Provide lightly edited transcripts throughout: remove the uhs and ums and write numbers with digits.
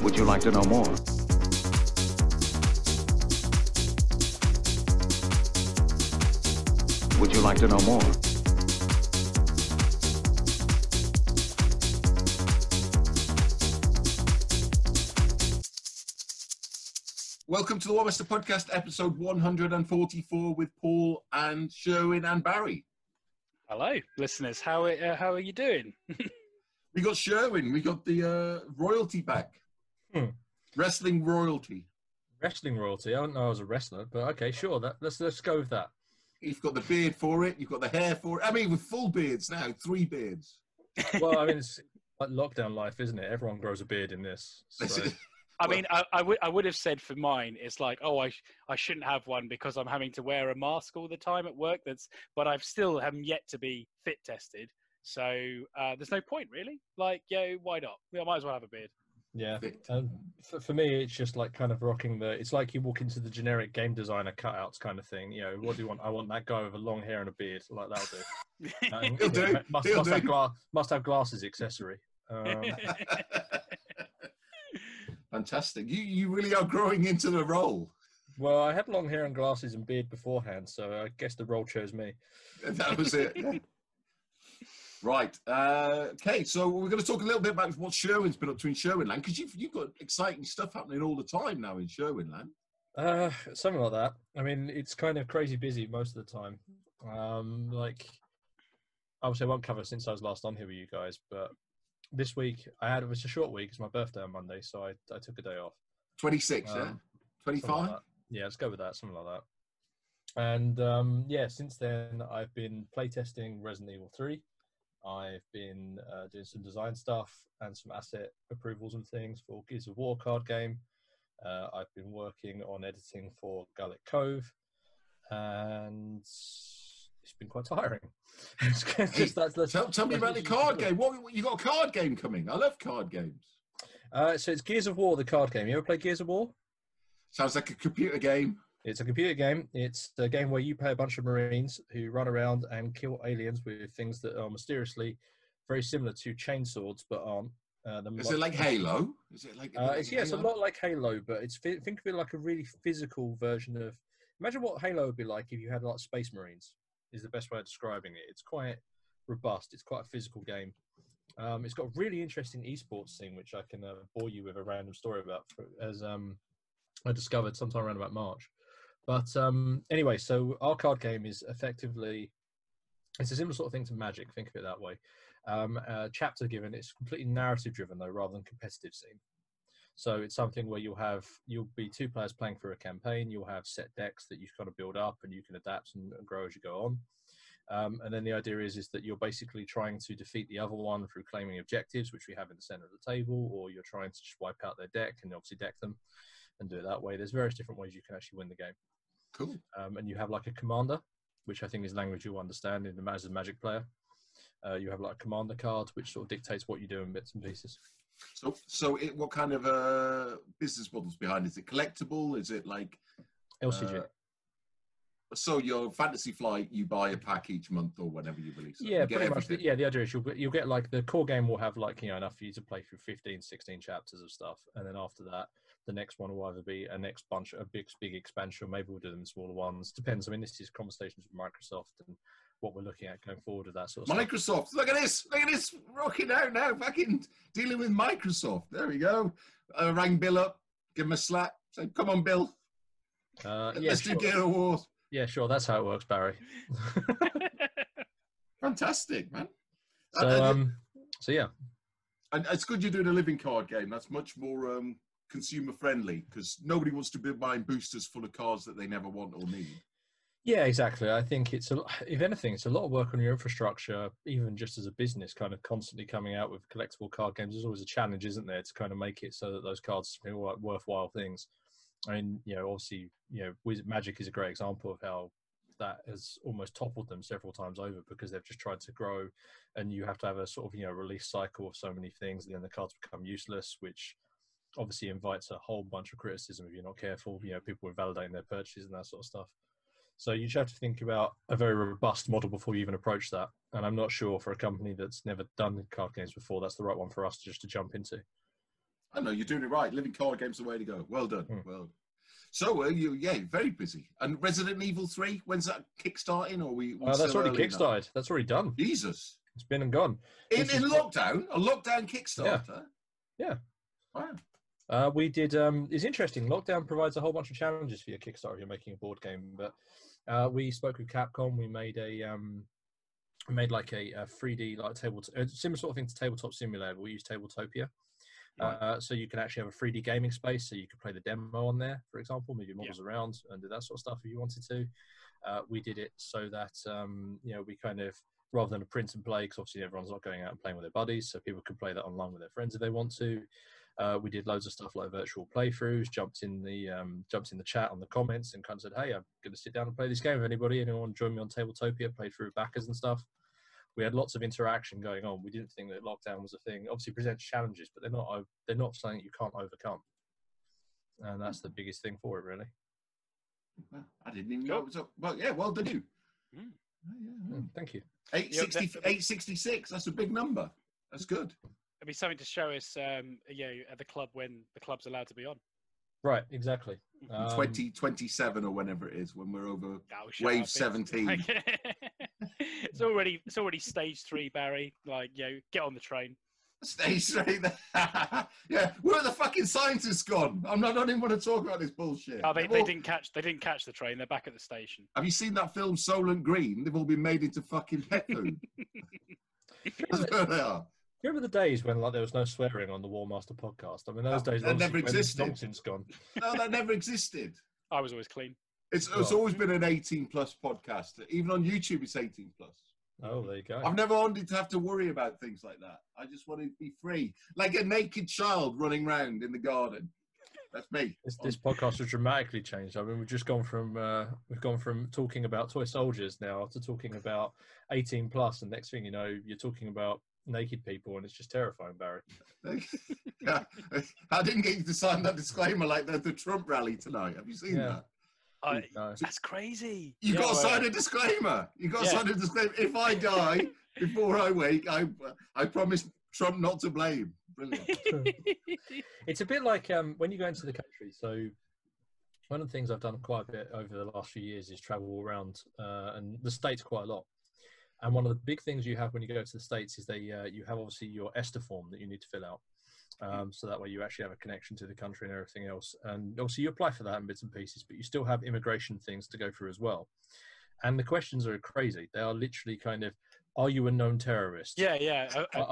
Would you like to know more? Would you like to know more? Welcome to the Warmaster Podcast, episode 144 with Paul and Sherwin and Barry. Hello, listeners. How are you doing? We got Sherwin. We got the royalty back. Wrestling royalty. Wrestling royalty. I don't know I was a wrestler, but okay, sure. Let's go with that. You've got the beard for it. You've got the hair for it. I mean, with full beards now, 3 beards. Well, I mean, it's like lockdown life, isn't it? Everyone grows a beard in this. So. I mean, I would have said for mine, it's like, oh, I shouldn't have one because I'm having to wear a mask all the time at work. But I've still haven't yet to be fit tested. So there's no point really. Like, why not? I might as well have a beard. Yeah. For me, it's just like kind of rocking it's like you walk into the generic game designer cutouts kind of thing. You know, what do you want? I want that guy with a long hair and a beard. Like, that'll do. He'll do. Must have glasses accessory. Fantastic. You really are growing into the role. Well, I had long hair and glasses and beard beforehand, so I guess the role chose me. That was it. Yeah. Right. Okay, so we're going to talk a little bit about what Sherwin's been up to in Sherwinland, because you've got exciting stuff happening all the time now in Sherwinland. Something like that. I mean, it's kind of crazy busy most of the time. Like, obviously I won't cover since I was last on here with you guys, but this week it was a short week. It's my birthday on Monday, so I took a day off. 26, yeah? 25? Like yeah, let's go with that, something like that. And since then I've been playtesting Resident Evil 3. I've been doing some design stuff and some asset approvals and things for Gears of War card game. I've been working on editing for Gullet Cove, and it's been quite tiring. Tell me about the card game. What you got a card game coming? I love card games. So it's Gears of War, the card game. You ever play Gears of War? Sounds like a computer game. It's a computer game. It's a game where you play a bunch of Marines who run around and kill aliens with things that are mysteriously very similar to chainswords, but aren't. Is it like Halo? Is it like? It's a lot like Halo, but think of it like a really physical version of. Imagine what Halo would be like if you had like Space Marines. Is the best way of describing it. It's quite robust. It's quite a physical game. It's got a really interesting esports scene, which I can bore you with a random story about, as I discovered sometime around about March. But anyway, so our card game is effectively, it's a similar sort of thing to Magic, think of it that way. Chapter given, it's completely narrative driven though, rather than competitive scene. So it's something where you'll be 2 players playing through a campaign. You'll have set decks that you kind of build up and you can adapt and grow as you go on. And then the idea is that you're basically trying to defeat the other one through claiming objectives, which we have in the center of the table, or you're trying to just wipe out their deck and obviously deck them and do it that way. There's various different ways you can actually win the game. Cool. And you have like a commander, which I think is language you'll understand as a Magic player. You have like a commander card, which sort of dictates what you do in bits and pieces. So what kind of business models behind it? Is it collectible? Is it like LCG? So your Fantasy Flight, you buy a pack each month or whenever you release it. Yeah, pretty much. The idea is you'll get like the core game will have like, enough for you to play through 15, 16 chapters of stuff. And then after that, the next one will either be a big expansion, or maybe we'll do them in smaller ones. Depends. I mean, this is conversations with Microsoft and what we're looking at going forward with that sort of Microsoft, stuff. Look at this, rocking out now, fucking dealing with Microsoft. There we go. I rang Bill up, give him a slap, say, come on, Bill. Let's do Gears of War. Yeah, sure. That's how it works, Barry. Fantastic, man. So yeah. And it's good you're doing a living card game. That's much more consumer friendly, because nobody wants to be buying boosters full of cards that they never want or need. Yeah, exactly. I think if anything, it's a lot of work on your infrastructure, even just as a business, kind of constantly coming out with collectible card games. There's always a challenge, isn't there, to kind of make it so that those cards feel like worthwhile things. I mean, obviously, Magic is a great example of how that has almost toppled them several times over, because they've just tried to grow, and you have to have a sort of, release cycle of so many things, and then the cards become useless, which obviously invites a whole bunch of criticism if you're not careful. People invalidating their purchases and that sort of stuff. So you just have to think about a very robust model before you even approach that. And I'm not sure for a company that's never done card games before, that's the right one for us just to jump into. I know you're doing it right. Living card games the way to go. Well done. Well. So very busy. And Resident Evil 3, when's that kickstarting? Or we that's already kickstarted. That's already done. Jesus. It's been and gone. In lockdown? A lockdown Kickstarter? Yeah. Wow. We did. It's interesting. Lockdown provides a whole bunch of challenges for your Kickstarter if you're making a board game. But we spoke with Capcom. We made like a 3D like similar sort of thing to Tabletop Simulator. We use Tabletopia. Right. So you can actually have a 3D gaming space, so you could play the demo on there, for example, move your models around and do that sort of stuff if you wanted to. We did it so that we kind of, rather than a print and play, because obviously everyone's not going out and playing with their buddies, so people could play that online with their friends if they want to. We did loads of stuff like virtual playthroughs, jumped in the chat on the comments and kind of said, hey, I'm going to sit down and play this game with anybody. Anyone join me on Tabletopia, play through backers and stuff. We had lots of interaction going on. We didn't think that lockdown was a thing. Obviously, it presents challenges, but they're not something you can't overcome. And that's the biggest thing for it, really. I didn't even know it was up. Well, yeah, well done you. Thank you. 866. That's a big number. That's good. It'd be something to show us, at the club when the club's allowed to be on. Right, exactly. 2027 or whenever it is, when we're over wave 17. It's already stage 3, Barry. Like, get on the train. Stage 3. Yeah, where are the fucking scientists gone? I don't even want to talk about this bullshit. Oh, they didn't catch the train. They're back at the station. Have you seen that film Soylent Green? They've all been made into fucking pet food. That's where they are. Remember the days when there was no swearing on the Warmaster podcast? I mean, those days that never existed. Nonsense gone. No, that never existed. I was always clean. It's always been an 18+ podcast. Even on YouTube, it's 18+. Oh, there you go. I've never wanted to have to worry about things like that. I just wanted to be free, like a naked child running around in the garden. That's me. This podcast has dramatically changed. I mean, we've gone from talking about toy soldiers now to talking about 18+, and next thing you know, you're talking about naked people, and it's just terrifying, Barry. Yeah. I didn't get you to sign that disclaimer like the Trump rally tonight. Have you seen that? No. That's crazy. You got to sign a disclaimer. You got to sign a disclaimer. If I die before I wake, I promise Trump not to blame. Brilliant. It's a bit like when you go into the country. So one of the things I've done quite a bit over the last few years is travel around and the States quite a lot. And one of the big things you have when you go to the States is you have obviously your ESTA form that you need to fill out. So that way you actually have a connection to the country and everything else. And obviously you apply for that in bits and pieces, but you still have immigration things to go through as well. And the questions are crazy. They are literally kind of, are you a known terrorist? Yeah.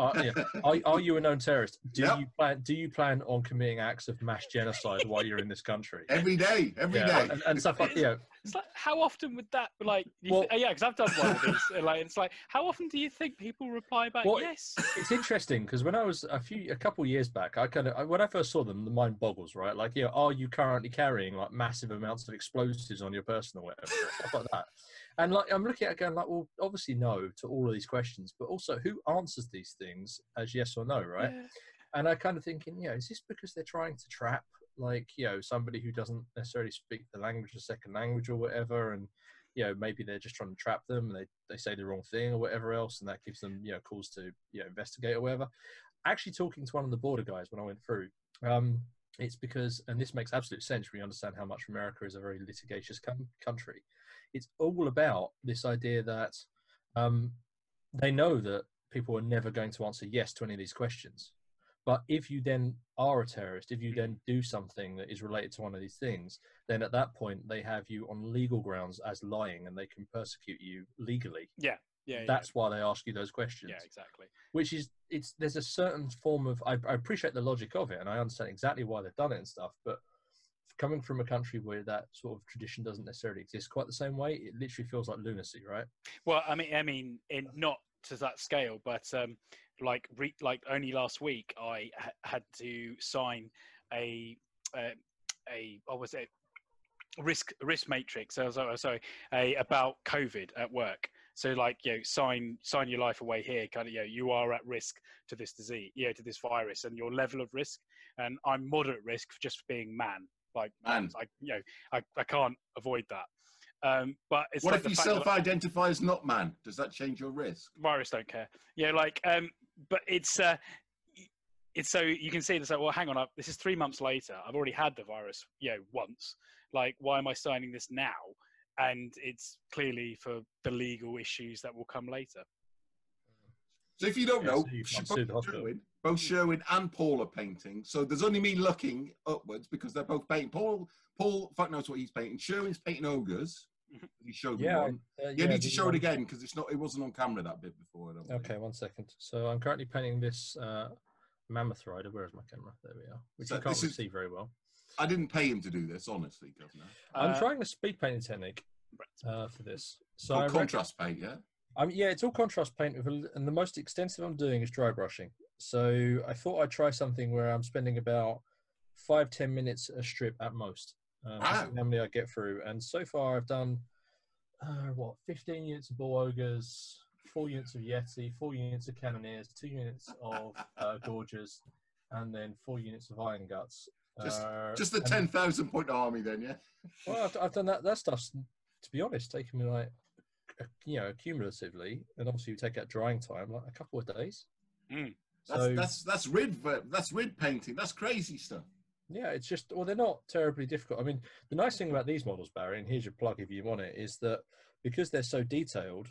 Are you a known terrorist? Do you plan on committing acts of mass genocide while you're in this country? Every day. And stuff like It's like, how often would that because I've done one of these. It's like, how often do you think people reply back? Yes. It's interesting because when I was a couple of years back, when I first saw them, the mind boggles, right? Like, are you currently carrying like massive amounts of explosives on your person or whatever, stuff like that. And like, I'm looking at it going like, well, obviously no to all of these questions, but also who answers these things as yes or no, right? Yeah. And I kind of thinking, is this because they're trying to trap somebody who doesn't necessarily speak the language, a second language or whatever, and maybe they're just trying to trap them, and they say the wrong thing or whatever else, and that gives them cause to investigate or whatever. Actually, talking to one of the border guys when I went through, it's because, and this makes absolute sense when you understand how much America is a very litigious country. It's all about this idea that they know that people are never going to answer yes to any of these questions. But if you then are a terrorist, if you then do something that is related to one of these things, then at that point they have you on legal grounds as lying, and they can persecute you legally. Yeah. That's why they ask you those questions. Yeah, exactly. Which is, there's a certain form of, I appreciate the logic of it, and I understand exactly why they've done it and stuff, but coming from a country where that sort of tradition doesn't necessarily exist quite the same way, it literally feels like lunacy, right? Well, I mean, not to that scale, but like only last week, I had to sign a risk matrix. About COVID at work. So sign your life away here. Kind of, you are at risk to this disease, to this virus, and your level of risk. And I'm moderate risk just for being man. I can't avoid that. But it's what if you self-identify as not man? Does that change your risk? Virus don't care. But it's it's so you can see this like, well, hang on up. This is 3 months later. I've already had the virus, once. Like, why am I signing this now? And it's clearly for the legal issues that will come later. So if you don't know, so both Sherwin and Paul are painting. So there's only me looking upwards because they're both painting. Paul, fuck knows what he's painting. Sherwin's painting ogres. He showed me one. You need to show it again because it wasn't on camera that bit before. I don't think. Okay, 1 second. So I'm currently painting this Mammoth Rider. Where's my camera? There we are. Which you can't see very well. I didn't pay him to do this, honestly, Governor. I'm trying a speed painting technique for this. So contrast paint, yeah? Yeah, it's all contrast paint, and the most extensive I'm doing is dry brushing. So I thought I'd try something where I'm spending about 5-10 minutes a strip at most. Wow. How many I get through. And so far I've done, 15 units of Bull Ogres, 4 units of Yeti, 4 units of Cannoneers, 2 units of Gorgers, and then 4 units of Iron Guts. Just the 10,000 point army then, yeah? Well, I've done that. That stuff's, to be honest, taken me like, cumulatively, and obviously you take out drying time, like a couple of days. So that's rid painting. That's crazy stuff. Yeah, it's just, well, they're not terribly difficult. I mean, the nice thing about these models, Barry, and here's your plug if you want it, is that because they're so detailed,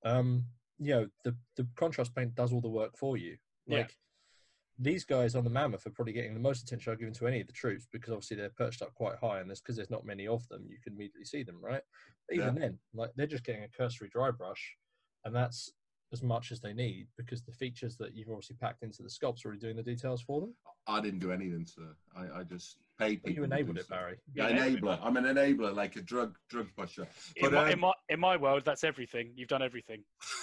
the contrast paint does all the work for you. Like, these guys on the Mammoth are probably getting the most attention I've given to any of the troops because obviously they're perched up quite high, and because there's not many of them, you can immediately see them, right? But even then, like, they're just getting a cursory dry brush, and that's as much as they need because the features that you've obviously packed into the sculpts are already doing the details for them. I didn't do anything, sir. I just paid people. You enabled it, Barry. Yeah, enabler. I'm an enabler, like a drug pusher. But, in my world, that's everything. You've done everything.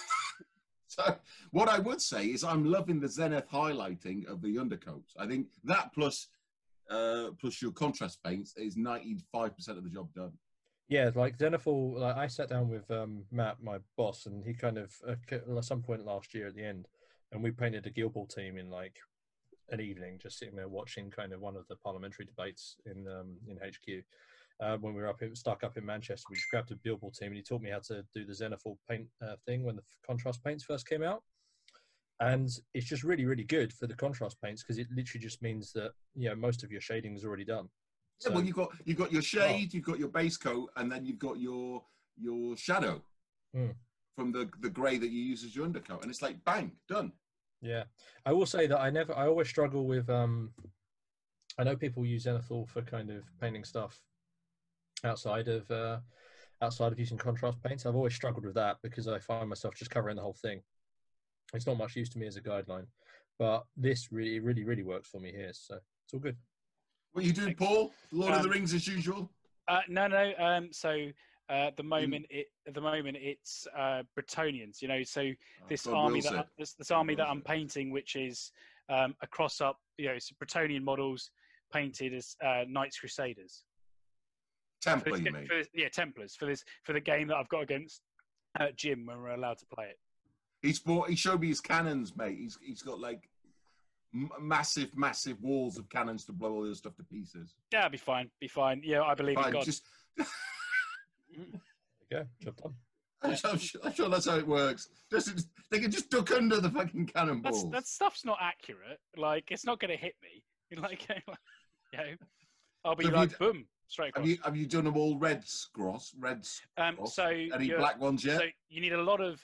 So what I would say is I'm loving the Zenith highlighting of the undercoats. I think that plus your contrast paints is 95% of the job done. Yeah, like Zenithal, like I sat down with Matt, my boss, and he kind of at some point last year at the end, and we painted a Guild Ball team in like an evening, just sitting there watching kind of one of the parliamentary debates in HQ. When we were stuck up in Manchester, we just grabbed a Guild Ball team, and he taught me how to do the Zenithal paint thing when the contrast paints first came out. And it's just really, really good for the contrast paints because it literally just means that most of your shading is already done. So, well, you've got your shade, you've got your base coat, and then you've got your shadow from the grey that you use as your undercoat, and it's like bang, done. Yeah, I will say that I always struggle with. I know people use Zenithal for kind of painting stuff outside of using contrast paints. I've always struggled with that because I find myself just covering the whole thing. It's not much use to me as a guideline, but this really, really, really works for me here, so it's all good. What are you doing, Paul? Lord of the Rings as usual? No. So at the moment it's Bretonnians. So this army that I'm painting, which is a cross up. It's Bretonnian models painted as Knights Crusaders. Templar, you mean? Templars for the game that I've got against Jim when we're allowed to play it. He showed me his cannons, mate. He's got like massive walls of cannons to blow all your stuff to pieces. Yeah, it'll be fine. Yeah, I believe in God. There you go, job done. I'm sure that's how it works. They can just duck under the fucking cannonballs. That stuff's not accurate. Like, it's not going to hit me. Like, I'll be boom, straight across. Have you done them all reds cross? So any black ones yet? So you need a lot of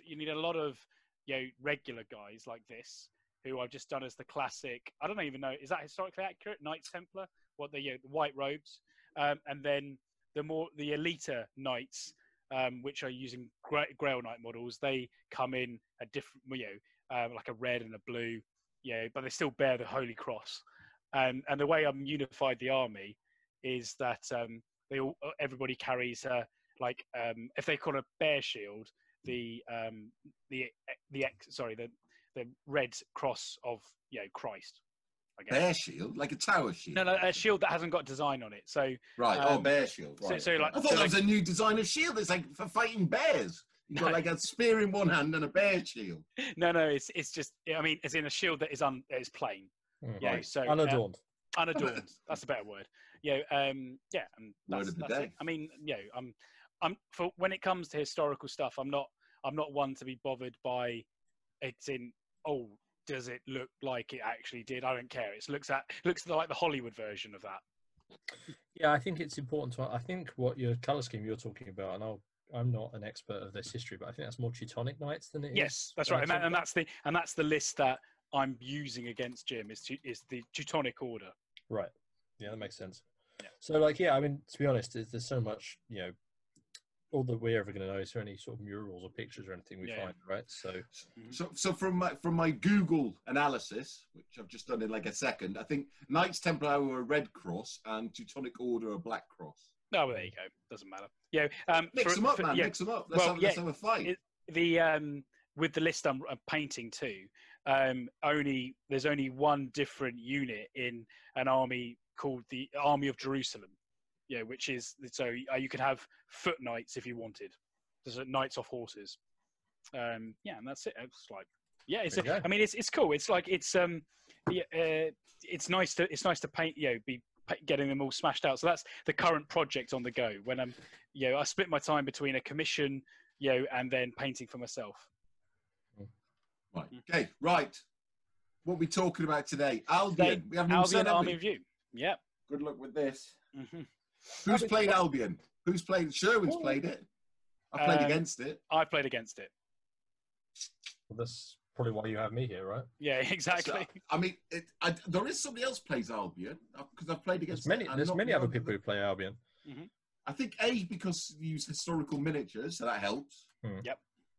regular guys like this, who I've just done as the classic. I don't even know, is that historically accurate? Knights Templar, the white robes, and then the Elita Knights, which are using Grail Knight models. They come in a different, like a red and a blue, but they still bear the Holy Cross. And the way I'm unified the army is that everybody carries if they call a bear shield, the red cross of Christ. I guess. Bear shield, like a tower shield. No, a shield that hasn't got design on it. So right, bear shield. Right. So I thought that was a new design of shield. It's like for fighting bears. You've got like a spear in one hand and a bear shield. No, it's just. I mean, as in a shield that is plain. Right. So unadorned. Unadorned. That's a better word. And that's it. I mean, I'm for when it comes to historical stuff, I'm not one to be bothered by it's in does it look like it actually did? I don't care. It looks like the Hollywood version of that. Yeah, I think it's important to. I think what your color scheme you're talking about, and I'm not an expert of this history, but I think that's more Teutonic Knights than it is. Yes, that's right, and that's the list that I'm using against Jim is the Teutonic Order. Right. Yeah, that makes sense. Yeah. So, like, yeah, I mean, to be honest, there's so much, all that we're ever going to know is there any sort of murals or pictures or anything we find, right? So from my Google analysis, which I've just done in like a second, I think Knights Templar were a red cross and Teutonic Order a black cross. Oh, well, there you go. Doesn't matter. Yeah, mix them up, man. Mix them up. Let's have a fight. With the list I'm painting too, there's only one different unit in an army called the Army of Jerusalem. Yeah, which is you could have foot knights if you wanted. There's knights off horses. And that's it. It's like, I mean, it's cool. It's like it's nice to paint. Be getting them all smashed out. So that's the current project on the go. When I split my time between a commission, and then painting for myself. Right. Okay. Right. What are we talking about today? Albion. We haven't even said Army of You. Yep. Good luck with this. Mm-hmm. Who's played Albion? Who's played? Sherwin's played it. I played against it. I played against it. Well, that's probably why you have me here, right? Yeah, exactly. So, I mean, there is somebody else plays Albion because I've played against. There's many other people who play Albion. Mm-hmm. I think because you use historical miniatures, so that helps. Yep.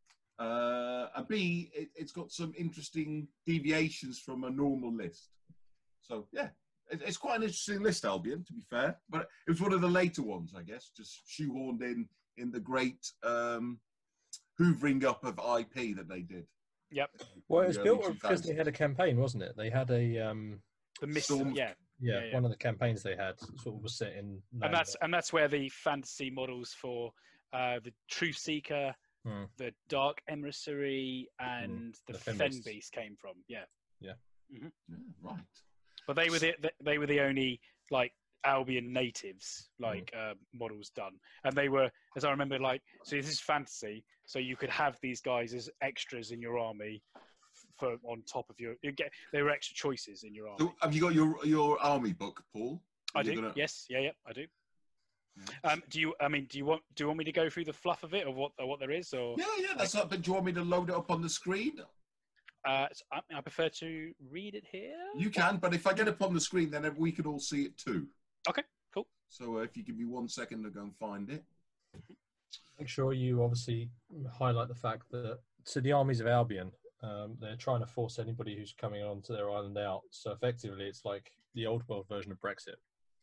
And B, it's got some interesting deviations from a normal list. So yeah. It's quite an interesting list, Albion, to be fair. But it was one of the later ones, I guess, just shoehorned in the great hoovering up of IP that they did. Yep. Well, it was built because they had a campaign, wasn't it? They had a the Mist. Yeah, one of the campaigns they had sort of was set in. And that's where the fantasy models for the Truth Seeker, the Dark Emissary, and the Fen Beast came from. Yeah. Yeah. Mm-hmm. Yeah. Right. But they were the only like Albion natives models done, and they were, as I remember, so this is fantasy, so you could have these guys as extras in your army for on top of they were extra choices in your army. So have you got your army book, Paul? I do. Yes. Yeah. I do. Yeah. Do you want me to go through the fluff of it, or what there is, or? Yeah. That's up. But do you want me to load it up on the screen? So I prefer to read it here. You can, but if I get it up on the screen, then we can all see it too. Okay, cool. So if you give me 1 second to go and find it. Make sure you obviously highlight the fact that to the armies of Albion, they're trying to force anybody who's coming onto their island out. So effectively, it's like the old world version of Brexit.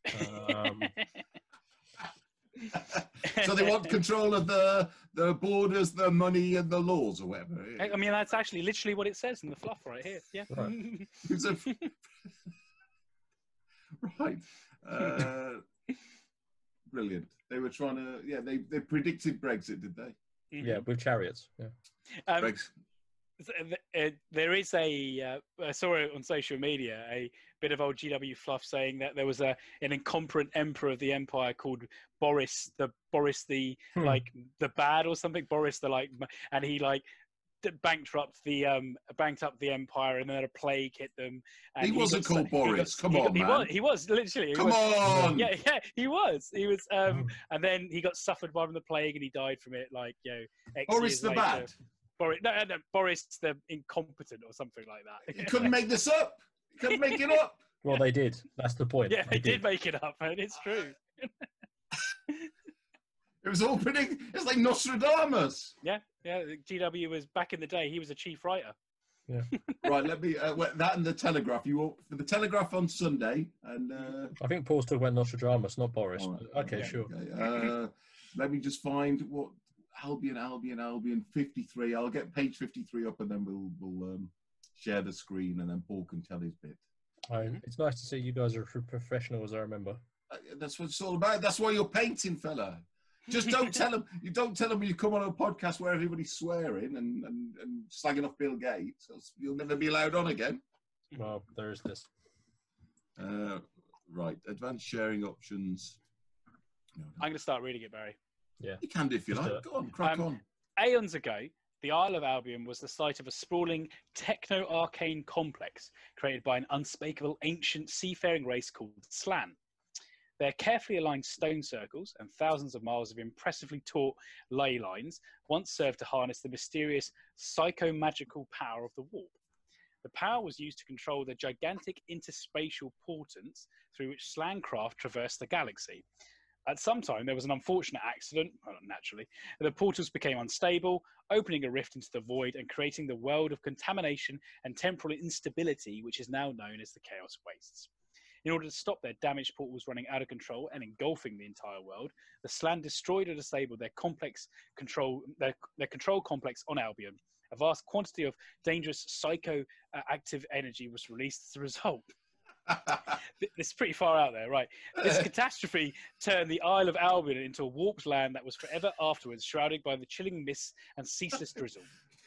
So they want control of the borders, the money, and the laws, or whatever. I mean, that's actually literally what it says in the fluff right here. Yeah. Right. Brilliant. They were trying to. Yeah, they predicted Brexit, did they? Mm-hmm. Yeah, with chariots. Yeah. There is I saw it on social media, a bit of old GW fluff saying that there was an incompetent emperor of the empire called Boris the the bad or something. Boris and he banked up the empire, and then a plague hit them. And he wasn't called Boris. Come on, man. He was literally. Come on. Yeah, he was. He was. And then he got suffered by the plague, and he died from it. Boris the bad. Boris the incompetent or something like that. You couldn't make this up. You couldn't make it up. Well, they did. That's the point. Yeah, they did make it up, and it's true. It was all pretty. It's like Nostradamus. Yeah. GW was back in the day. He was a chief writer. Yeah. Right. Let me that and the Telegraph. You want for the Telegraph on Sunday, and I think Paul's talking about Nostradamus, not Boris. Right. Okay, sure. Okay. Let me just find what Albion 53. I'll get page 53 up, and then we'll share the screen, and then Paul can tell his bit. It's nice to see you guys are professionals. I remember. That's what it's all about. That's why you're painting, fella. Just don't tell them. You don't tell them when you come on a podcast where everybody's swearing and slagging off Bill Gates. You'll never be allowed on again. Well, there is this. Right, advanced sharing options. I'm going to start reading it, Barry. Yeah, you can do if you like. Go on, crack on. Aeons ago, the Isle of Albion was the site of a sprawling techno-arcane complex created by an unspeakable ancient seafaring race called Slan. Their carefully aligned stone circles and thousands of miles of impressively taut ley lines once served to harness the mysterious psychomagical power of the warp. The power was used to control the gigantic interspatial portents through which Slan craft traversed the galaxy. At some time, there was an unfortunate accident, well, naturally, and the portals became unstable, opening a rift into the void and creating the world of contamination and temporal instability, which is now known as the Chaos Wastes. In order to stop their damaged portals running out of control and engulfing the entire world, the Slan destroyed or disabled their control complex on Albion. A vast quantity of dangerous psychoactive energy was released as a result. This is pretty far out there, right? This catastrophe turned the Isle of Albion into a warped land that was forever afterwards shrouded by the chilling mists and ceaseless drizzle.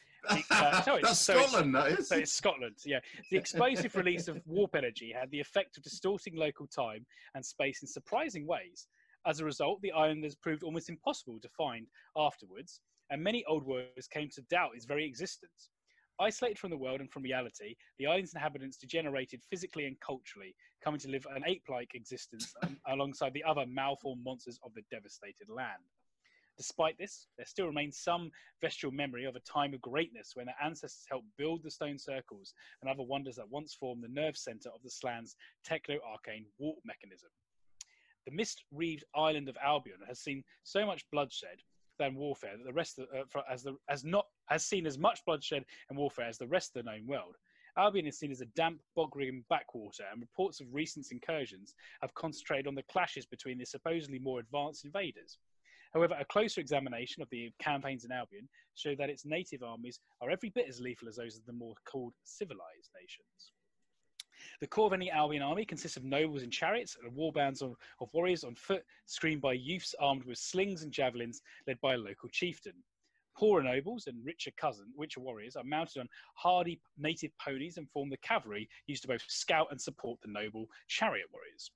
That's Scotland, that is. So it's Scotland, yeah. The explosive release of warp energy had the effect of distorting local time and space in surprising ways. As a result, the island has proved almost impossible to find afterwards, and many old warriors came to doubt its very existence. Isolated from the world and from reality, the island's inhabitants degenerated physically and culturally, coming to live an ape-like existence alongside the other malformed monsters of the devastated land. Despite this, there still remains some vestigial memory of a time of greatness when their ancestors helped build the stone circles and other wonders that once formed the nerve center of the Slan's techno-arcane warp mechanism. The mist-wreathed island of Albion has seen so much bloodshed than warfare that the rest of has seen as much bloodshed and warfare as the rest of the known world. Albion is seen as a damp, bog-ridden backwater, and reports of recent incursions have concentrated on the clashes between the supposedly more advanced invaders. However, a closer examination of the campaigns in Albion show that its native armies are every bit as lethal as those of the more called civilized nations. The core of any Albion army consists of nobles in chariots and war bands of warriors on foot, screened by youths armed with slings and javelins, led by a local chieftain. Poorer nobles and richer warriors are mounted on hardy native ponies and form the cavalry used to both scout and support the noble chariot warriors.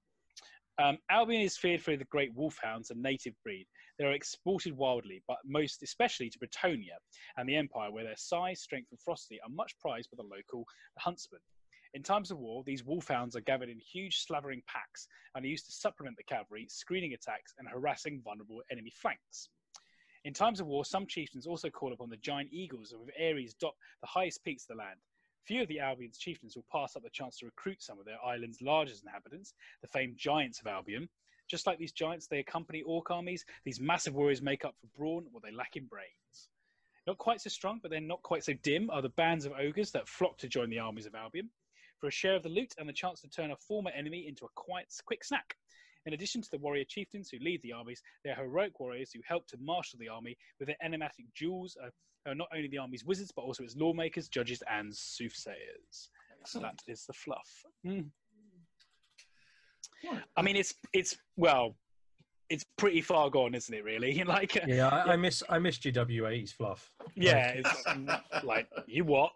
Albion is feared for the great wolfhounds, a native breed. They are exported wildly, but most especially to Bretonnia and the Empire, where their size, strength, and ferocity are much prized by the local huntsmen. In times of war, these wolfhounds are gathered in huge slavering packs and are used to supplement the cavalry, screening attacks and harassing vulnerable enemy flanks. In times of war, some chieftains also call upon the giant eagles and with Ares dot the highest peaks of the land. Few of the Albion's chieftains will pass up the chance to recruit some of their island's largest inhabitants, the famed giants of Albion. Just like these giants, they accompany orc armies. These massive warriors make up for brawn what they lack in brains. Not quite so strong, but they're not quite so dim, are the bands of ogres that flock to join the armies of Albion for a share of the loot and the chance to turn a former enemy into a quick snack. In addition to the warrior chieftains who lead the armies, they are heroic warriors who help to marshal the army with their enigmatic jewels, are not only the army's wizards, but also its lawmakers, judges, and soothsayers. So that is the fluff. I mean, it's pretty far gone, isn't it? Really, I miss GW8's fluff. Yeah, it's like you what?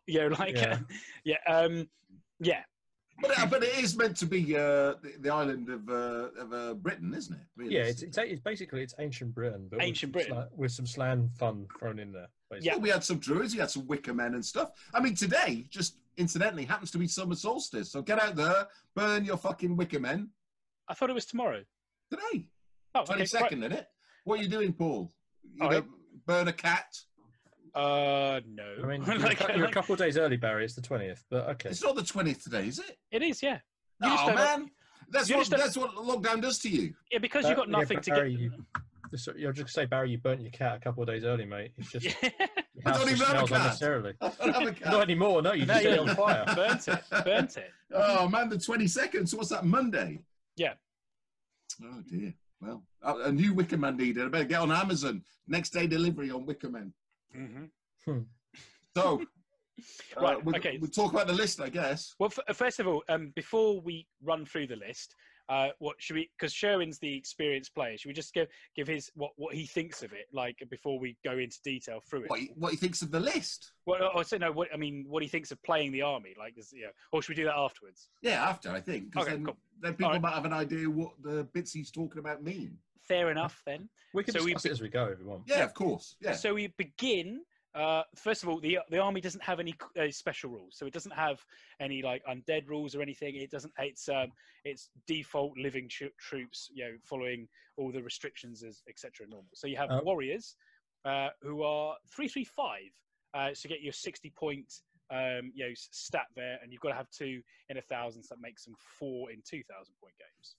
But it is meant to be the island of Britain, isn't it? Really? Yeah, it's basically ancient Britain, but with some Slan fun thrown in there. Basically. Yeah, we had some druids, we had some wicker men and stuff. I mean, today, just incidentally, happens to be summer solstice. So get out there, burn your fucking wicker men. I thought it was tomorrow. Today. Oh, 22nd, right. Isn't it? What are you doing, Paul? Burn a cat? No. I mean, you're a couple of days early, Barry. It's the 20th, but okay. It's not the 20th today, is it? It is, yeah. Oh, man. That's what lockdown does to you. Yeah, because you've got nothing to get... You're just say, Barry, you burnt your cat a couple of days early, mate. It's just... I don't even have a cat. Unnecessarily. I don't have a cat. Not anymore, no. You just set it on fire. Burnt it. Oh, man, the 22nd. So what's that, Monday? Yeah. Oh, dear. Well, a new Wicker Man needed. I better get on Amazon. Next day delivery on Wicker Man. Mm-hmm. So, right, okay. We'll talk about the list, I guess. Well, first of all, before we run through the list, what should we? Because Sherwin's the experienced player. Should we just give his what he thinks of it, like before we go into detail through it? What he thinks of the list? Well, I say no. What he thinks of playing the army, like, or should we do that afterwards? Yeah, after I think. Okay, cool. Then people might have an idea what the bits he's talking about mean. Fair enough, then. We can discuss it as we go if we want. Yeah, of course. Yeah. So we begin First of all, the army doesn't have any special rules, so it doesn't have any like undead rules or anything. It doesn't. It's default living troops, following all the restrictions as etc. normal. So you have warriors who are 335, so get your 60-point stat there, and you've got to have 2 in 1,000, so that makes them 4 in 2,000-point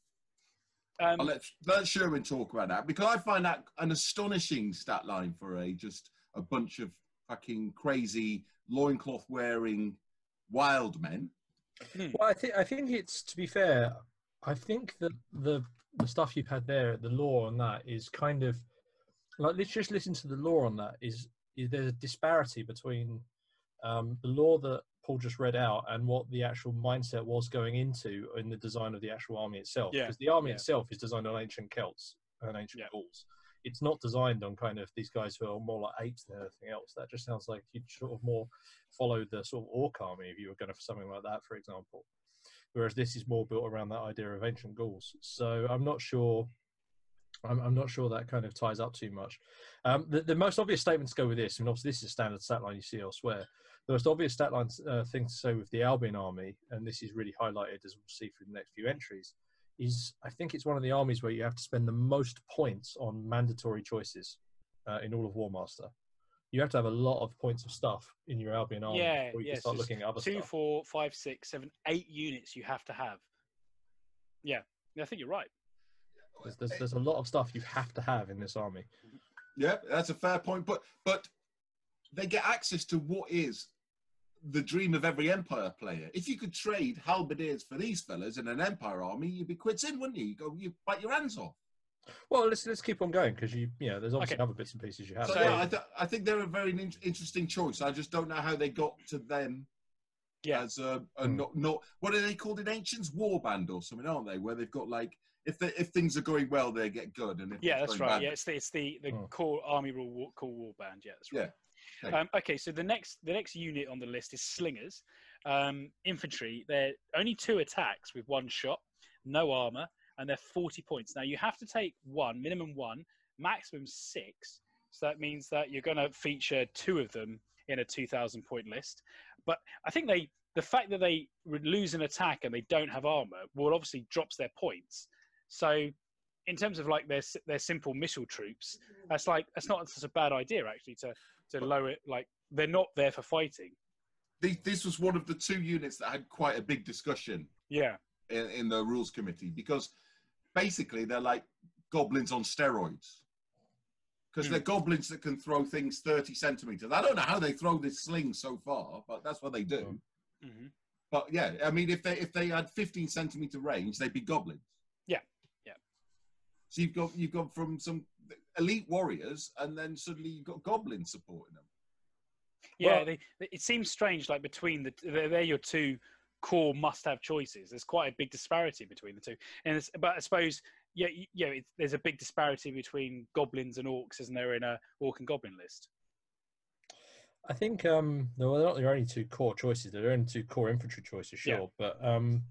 games. Let Sherwin talk about that, because I find that an astonishing stat line for just a bunch of fucking crazy loincloth wearing wild men. Well, I think it's, to be fair, I think that the stuff you've had there, the lore on that is kind of like, let's just listen to the lore on that. Is there's a disparity between the lore that Paul just read out and what the actual mindset was going into in the design of the actual army itself. Because the army itself is designed on ancient Celts and ancient Gauls. It's not designed on kind of these guys who are more like apes than anything else. That just sounds like you'd sort of more follow the sort of orc army if you were going for something like that, for example. Whereas this is more built around that idea of ancient Gauls. So I'm not sure. I'm not sure that kind of ties up too much. The most obvious statement to go with this, and obviously this is a standard stat line you see elsewhere. The most obvious stat line thing to say with the Albion army, and this is really highlighted as we'll see through the next few entries, is I think it's one of the armies where you have to spend the most points on mandatory choices in all of Warmaster. You have to have a lot of points of stuff in your Albion army before you can start looking at other 2, stuff. 4, 5, 6, 7, 8 units you have to have. Yeah, I think you're right. There's a lot of stuff you have to have in this army. Yeah, that's a fair point. But they get access to what is the dream of every Empire player. If you could trade halberdiers for these fellas in an Empire army, you'd be quits in, wouldn't you? You bite your hands off. Well, let's keep on going, because there's obviously other bits and pieces you have. So yeah, I think they're a very interesting choice. I just don't know how they got to them. Yeah. As not what are they called in Ancients? Warband or something, aren't they? Where they've got like if things are going well, they get good, and if that's right. Bad, it's the core army rule called Warband. Yeah, that's right. Yeah. Okay, so the next unit on the list is Slingers, infantry. They're only 2 attacks with 1 shot, no armor, and they're 40 points. Now you have to take minimum 1, maximum 6. So that means that you're going to feature 2 of them in a 2,000-point list. But I think the fact that they lose an attack and they don't have armor will obviously drops their points. So in terms of like their simple missile troops, that's not such a bad idea actually to lower it. Like they're not there for fighting. This was one of the 2 units that had quite a big discussion. Yeah. In the rules committee, because basically they're like goblins on steroids. Because they're goblins that can throw things 30 centimeters. I don't know how they throw this sling so far, but that's what they do. Mm-hmm. But yeah, I mean, if they had 15 centimeter range, they'd be goblins. Yeah. So you've got from some elite warriors, and then suddenly you've got goblins supporting them. Yeah, it seems strange. Like between they're your 2 core must-have choices. There's quite a big disparity between the 2, but I suppose there's a big disparity between goblins and orcs, isn't there, in a orc and goblin list? I think they're not the only 2 core choices. They're only 2 core infantry choices, sure. Yeah. But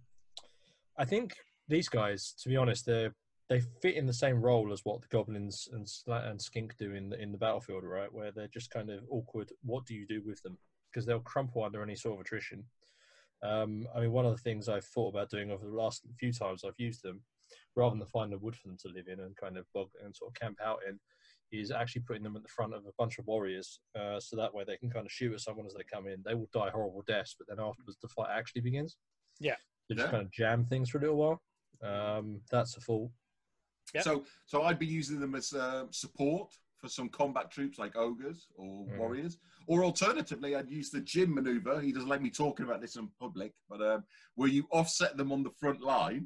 I think these guys, to be honest, they fit in the same role as what the goblins and skink do in the battlefield, right? Where they're just kind of awkward. What do you do with them? Because they'll crumple under any sort of attrition. I mean, one of the things I've thought about doing over the last few times I've used them, rather than find a wood for them to live in and kind of bog and sort of camp out in, is actually putting them at the front of a bunch of warriors, so that way they can kind of shoot at someone as they come in. They will die horrible deaths, but then afterwards the fight actually begins. Yeah. They just kind of jam things for a little while. That's a fault. Yep. So I'd be using them as support for some combat troops like ogres or warriors, or alternatively, I'd use the Jim maneuver. He doesn't like me talking about this in public, but where you offset them on the front line,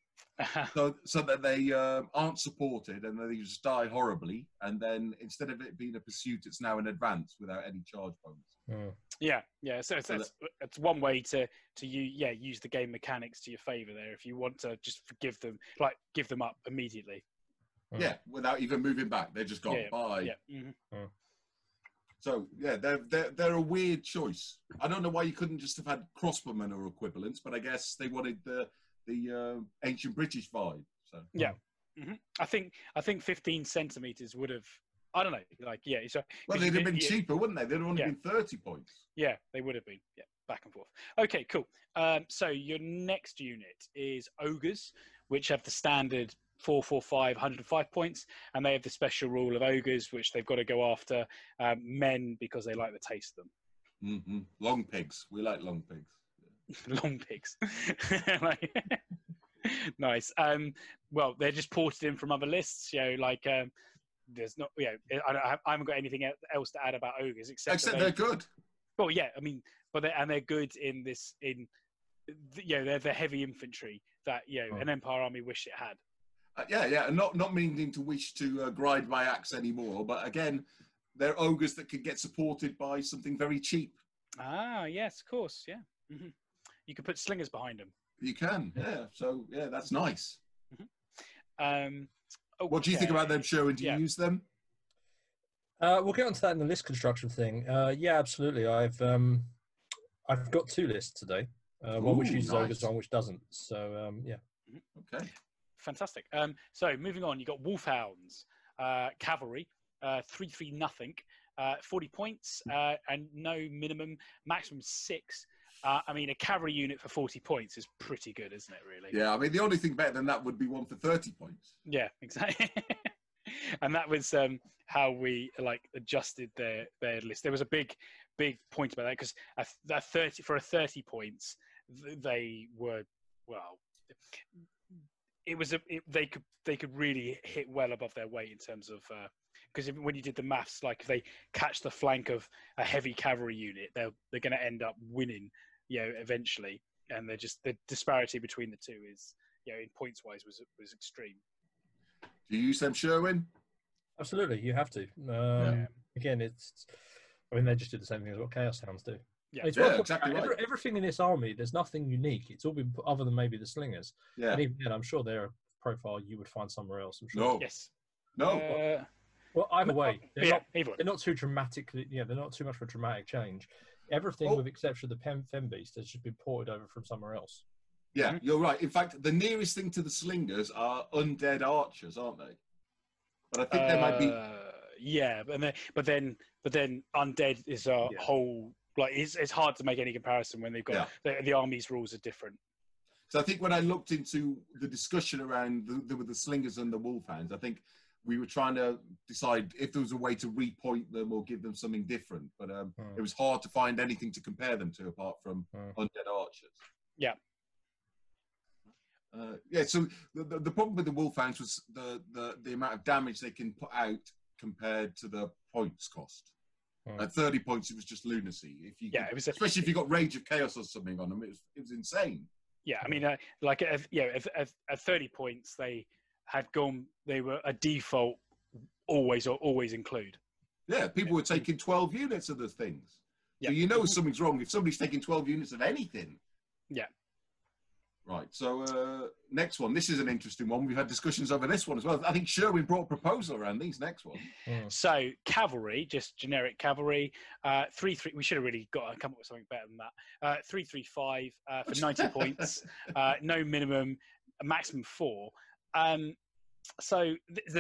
so that they aren't supported and they just die horribly, and then instead of it being a pursuit, it's now an advance without any charge bonus. Yeah. So it's one way to use the game mechanics to your favour there. If you want to just give them up immediately. Yeah, without even moving back, they're just gone. Bye. Yeah. Mm-hmm. So yeah, they're a weird choice. I don't know why you couldn't just have had crossbowmen or equivalents, but I guess they wanted the ancient British vibe. So yeah, mm-hmm. I think 15 centimeters would have I don't know. Like, yeah. So, well, they'd have been cheaper, wouldn't they? They'd have only been 30 points. Yeah, they would have been. Yeah, back and forth. Okay, cool. So your next unit is ogres, which have the standard 445, 105 points, and they have the special rule of ogres, which they've got to go after men because they like the taste of them. Mm-hmm. Long pigs. We like long pigs. Long pigs. Nice. Well, they're just ported in from other lists. There's not. I haven't got anything else to add about ogres except they're good. Well, yeah. I mean, they're good in this. They're the heavy infantry that an Empire army wish it had. Yeah. Not meaning to wish to grind my axe anymore, but again, they're ogres that could get supported by something very cheap. Ah, yes, of course, yeah. Mm-hmm. You could put slingers behind them. You can, yeah. So, yeah, that's nice. Mm-hmm. Okay. What do you think about them, Sherwin? Do you use them? We'll get onto that in the list construction thing. Yeah, absolutely. I've got 2 lists today. One which uses ogres, one which doesn't. So, yeah. Okay. Fantastic. So, moving on, you've got Wolfhounds, Cavalry, 3-3 nothing, 40 points, and no minimum, maximum 6. I mean, a cavalry unit for 40 points is pretty good, isn't it, really? Yeah, I mean, the only thing better than that would be one for 30 points. Yeah, exactly. And that was how we adjusted their list. There was a big point about that because for 30 points, they were, well, they could really hit well above their weight in terms of because when you did the maths, like if they catch the flank of a heavy cavalry unit, they're going to end up winning, eventually. And the disparity between the two is, in points wise, was extreme. Do you use them, Sherwin? Absolutely, you have to. Again, they just do the same thing as what Chaos Hounds do. Yeah, exactly right. Everything in this army, there's nothing unique. It's all been put, other than maybe the slingers. Yeah. And even then, I'm sure they're a profile you would find somewhere else. I'm sure. No. Yes. No. Well, either way, they're not too dramatically. Yeah, they're not too much of a dramatic change. Everything, with exception of the Fem Beast, has just been ported over from somewhere else. Yeah, you're right. In fact, the nearest thing to the slingers are undead archers, aren't they? But I think they might be. Yeah, but then undead is a whole. Like it's hard to make any comparison when they've got the army's rules are different. So I think when I looked into the discussion around the slingers and the wolfhounds, I think we were trying to decide if there was a way to repoint them or give them something different. But it was hard to find anything to compare them to apart from undead archers. Yeah. So the problem with the wolfhounds was the amount of damage they can put out compared to the points cost. At 30 points, it was just lunacy. Especially if you got Rage of Chaos or something on them, it was insane. Yeah, I mean, at 30 points, they had gone. They were a default, always include. Yeah, people were taking 12 units of the things. Yeah. So something's wrong if somebody's taking 12 units of anything. Yeah. Right. So next one. This is an interesting one. We've had discussions over this one as well. I think Sherwin brought a proposal around these next one. So cavalry, just generic cavalry, 3-3. We should have really got to come up with something better than that. 3-3-5 for 90 points. No minimum, a maximum 4. So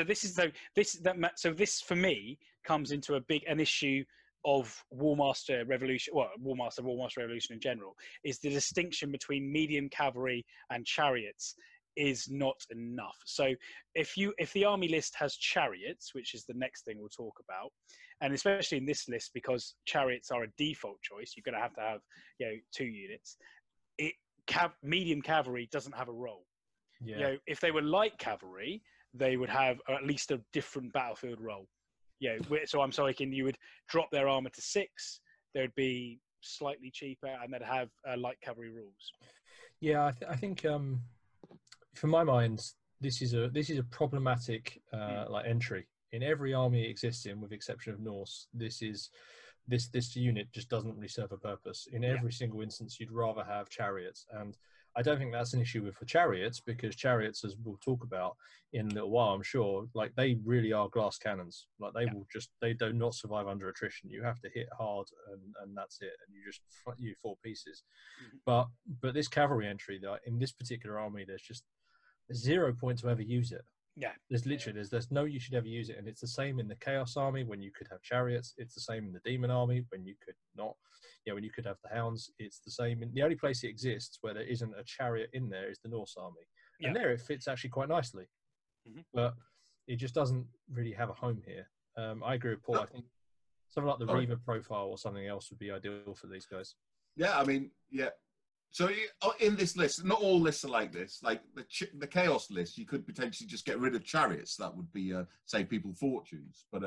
this for me comes into an issue of Warmaster Revolution, Warmaster Revolution in general, is the distinction between medium cavalry and chariots is not enough. So if the army list has chariots, which is the next thing we'll talk about, and especially in this list because chariots are a default choice, you're going to have 2 units. Medium cavalry doesn't have a role. Yeah. If they were light cavalry, they would have at least a different battlefield role. So I'm talking you would drop their armor to 6. They would be slightly cheaper, and they'd have light cavalry rules. Yeah, I think for my mind, this is a problematic entry in every army it exists in, with the exception of Norse. This unit just doesn't really serve a purpose. In every single instance, you'd rather have chariots, and I don't think that's an issue for chariots, because chariots, as we'll talk about in a little while, I'm sure, like they really are glass cannons. Like they do not survive under attrition. You have to hit hard, and that's it, and you fall pieces. But this cavalry entry, in this particular army, there's 0 point to ever use it. Yeah. There's no you should ever use it, and it's the same in the Chaos Army when you could have chariots. It's the same in the Demon Army when you could not. When you could have the Hounds. It's the same. The only place it exists where there isn't a chariot in there is the Norse Army, and there it fits actually quite nicely. But it just doesn't really have a home here. I agree with Paul. I think something like the Reaver profile or something else would be ideal for these guys. Yeah, I mean, yeah. So in this list, not all lists are like this. Like the Chaos list, you could potentially just get rid of chariots. That would be save people fortunes. But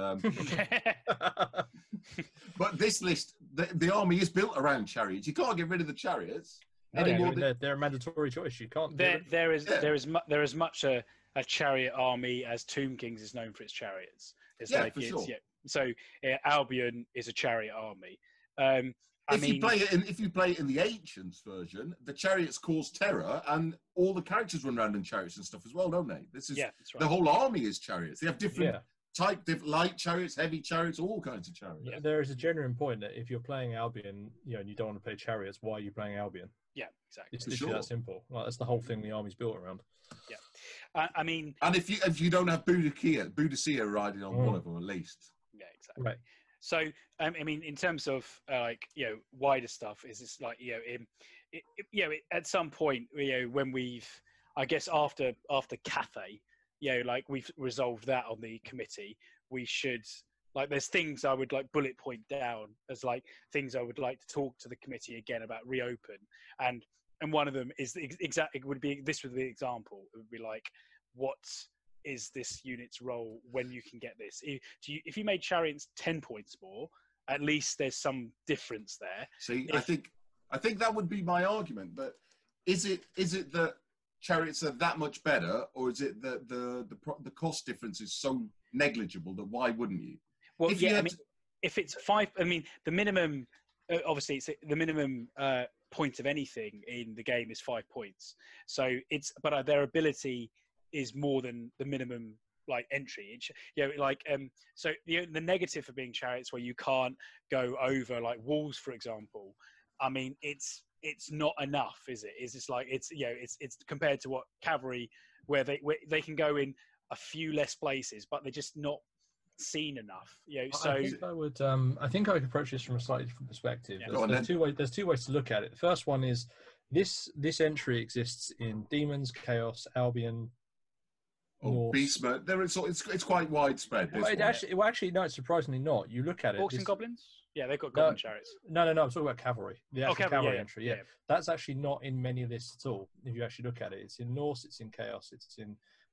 but this list, the army is built around chariots. You can't get rid of the chariots. They're a mandatory choice. You can't. There is much a chariot army as Tomb Kings is known for its chariots. It's for sure. So Albion is a chariot army. If you play it in the Ancients version, the chariots cause terror, and all the characters run around in chariots and stuff as well, don't they? This is that's right. The whole army is chariots. They have different light chariots, heavy chariots, all kinds of chariots. Yeah. There is a genuine point that if you're playing Albion, and you don't want to play chariots, why are you playing Albion? Yeah, exactly. It's literally that simple. Like, that's the whole thing the army's built around. Yeah, I mean, and if you don't have Boudicca riding on one of them at least. Yeah, exactly. Right. So, I mean, in terms of wider stuff, is this like at some point when we've, I guess after Cathay, like we've resolved that on the committee, we should there's things I would like bullet point down as like things I would like to talk to the committee again about reopen, and one of them is the would be the example. It would be like, what is this unit's role when you can get this? If you made chariots 10 points more, at least there's some difference there. See, I think that would be my argument. But is it that chariots are that much better, or is it that the cost difference is so negligible that why wouldn't you? Well, if it's 5, I mean, the minimum. Obviously, it's the minimum point of anything in the game is 5 points. So but their ability is more than the minimum entry. So the negative for being chariots where you can't go over like walls, for example. I mean, it's not enough, is it? Is it's like it's compared to what cavalry where they can go in a few less places, but they're just not seen enough. So I think I would approach this from a slightly different perspective. Yeah. There's two ways to look at it. The first one is this entry exists in Demons, Chaos, Albion, Beastmen. It's quite widespread. Actually, no, it's surprisingly not. You look at it. Orcs and goblins? Yeah, they've got goblin chariots. No. I'm talking about cavalry. The actual cavalry entry. Yeah. Yeah. That's actually not in many lists at all. If you actually look at it, it's in Norse, it's in Chaos, it's in.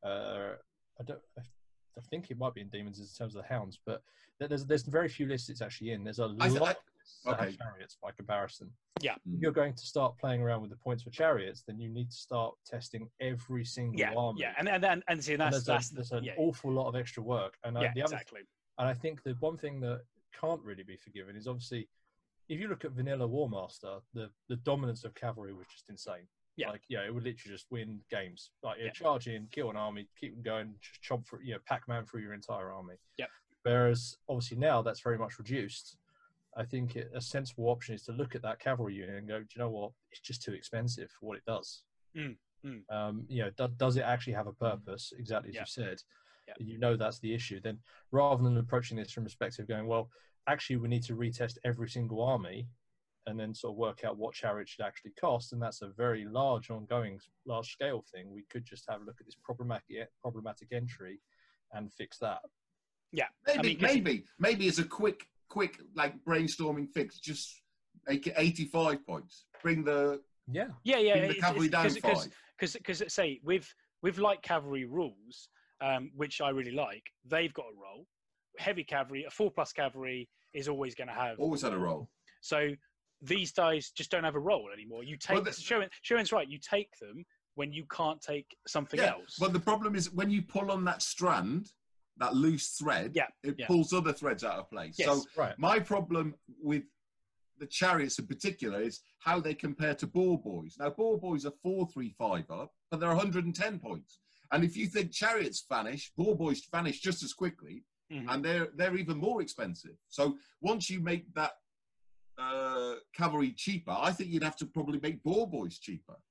I think it might be in Demons in terms of the Hounds, but there's very few lists it's actually in. There's a lot of chariots by comparison. Yeah. If you're going to start playing around with the points for chariots, then you need to start testing every single army. Yeah, and see, there's an awful lot of extra work. And exactly. And I think the one thing that can't really be forgiven is obviously, if you look at vanilla Warmaster, the dominance of cavalry was just insane. Yeah. It would literally just win games. Charge in, kill an army, keep them going, just chomp through, Pac-Man through your entire army. Yeah. Whereas obviously now that's very much reduced. I think a sensible option is to look at that cavalry unit and go, do you know what? It's just too expensive for what it does. Does it actually have a purpose? Exactly as you said. Yeah. That's the issue. Then rather than approaching this from perspective going, well, actually we need to retest every single army and then sort of work out what chariots should actually cost, and that's a very large scale thing. We could just have a look at this problematic entry and fix that. Yeah. Maybe it's a quick brainstorming fix. Just make it 85 points. Bring the cavalry down 5. Because say with light cavalry rules, which I really like, they've got a role. Heavy cavalry, a 4+ cavalry is always going to have had a role. So these guys just don't have a role anymore. You take Sharon's right. You take them when you can't take something else. But the problem is when you pull on that strand, that loose thread, it pulls other threads out of place. Yes, so my problem with the chariots in particular is how they compare to Boar Boys. Now, Boar Boys are 4-3-5 up, but they're 110 points. And if you think chariots vanish, Boar Boys vanish just as quickly, and they're even more expensive. So once you make that cavalry cheaper, I think you'd have to probably make Boar Boys cheaper.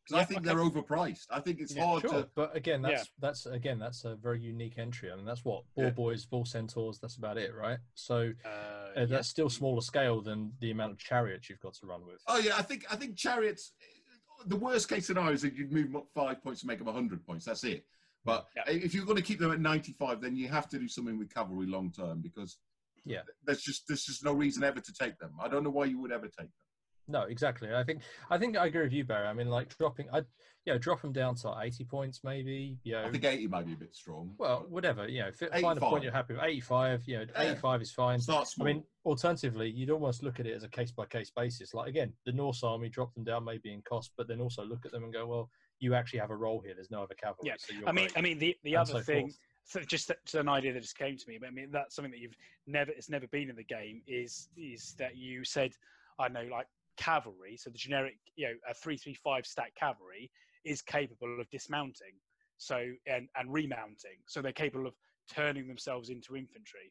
because I think they're overpriced. I think it's hard to. But again, that's a very unique entry. I mean, that's what Boar Boys, Bull Centaurs. That's about it, right? So that's still smaller scale than the amount of chariots you've got to run with. Oh yeah, I think chariots. The worst case scenario is that you'd move them up 5 points to make them 100 points. That's it. But if you're going to keep them at 95, then you have to do something with cavalry long term, because there's just no reason ever to take them. I don't know why you would ever take them. No, exactly. I think I agree with you, Barry. I mean, like drop them down to 80 points, maybe. I think 80 might be a bit strong. Well, whatever. Find a point you're happy with. 85. 85 is fine. Start small. I mean, alternatively, you'd almost look at it as a case by case basis. Like again, the Norse army, drop them down maybe in cost, but then also look at them and go, well, you actually have a role here. There's no other cavalry. Yeah. So I mean, the other thing. So just an idea that just came to me, but I mean that's something that it's never been in the game is that you said, I know, like cavalry, so the generic, a 3-3-5 stack cavalry is capable of dismounting, so and remounting, so they're capable of turning themselves into infantry.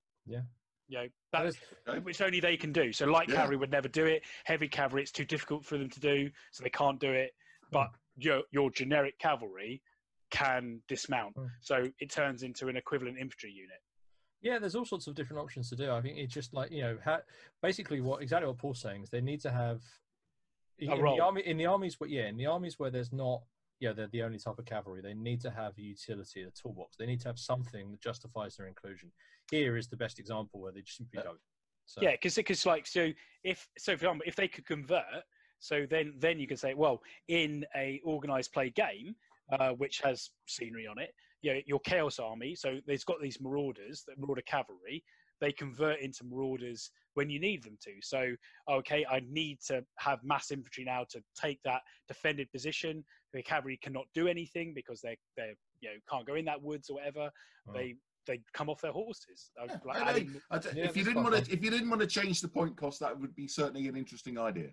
Which only they can do. So light cavalry would never do it. Heavy cavalry, it's too difficult for them to do, so they can't do it. But your generic cavalry can dismount, so it turns into an equivalent infantry unit. Yeah, there's all sorts of different options to do. I think it's just like, basically exactly what Paul's saying is they need to have in the armies where there's not, they're the only type of cavalry. They need to have a utility, a toolbox. They need to have something that justifies their inclusion. Here is the best example where they just simply don't. So. Yeah, because like, for example, if they could convert, so then you can say, well, in a organized play game, which has scenery on it, your Chaos Army, so there's got these marauders, the Marauder cavalry, they convert into marauders when you need them to. So, okay, I need to have mass infantry now to take that defended position. The cavalry cannot do anything because they can't go in that woods or whatever. They come off their horses. If you didn't want to change the point cost, that would be certainly an interesting idea.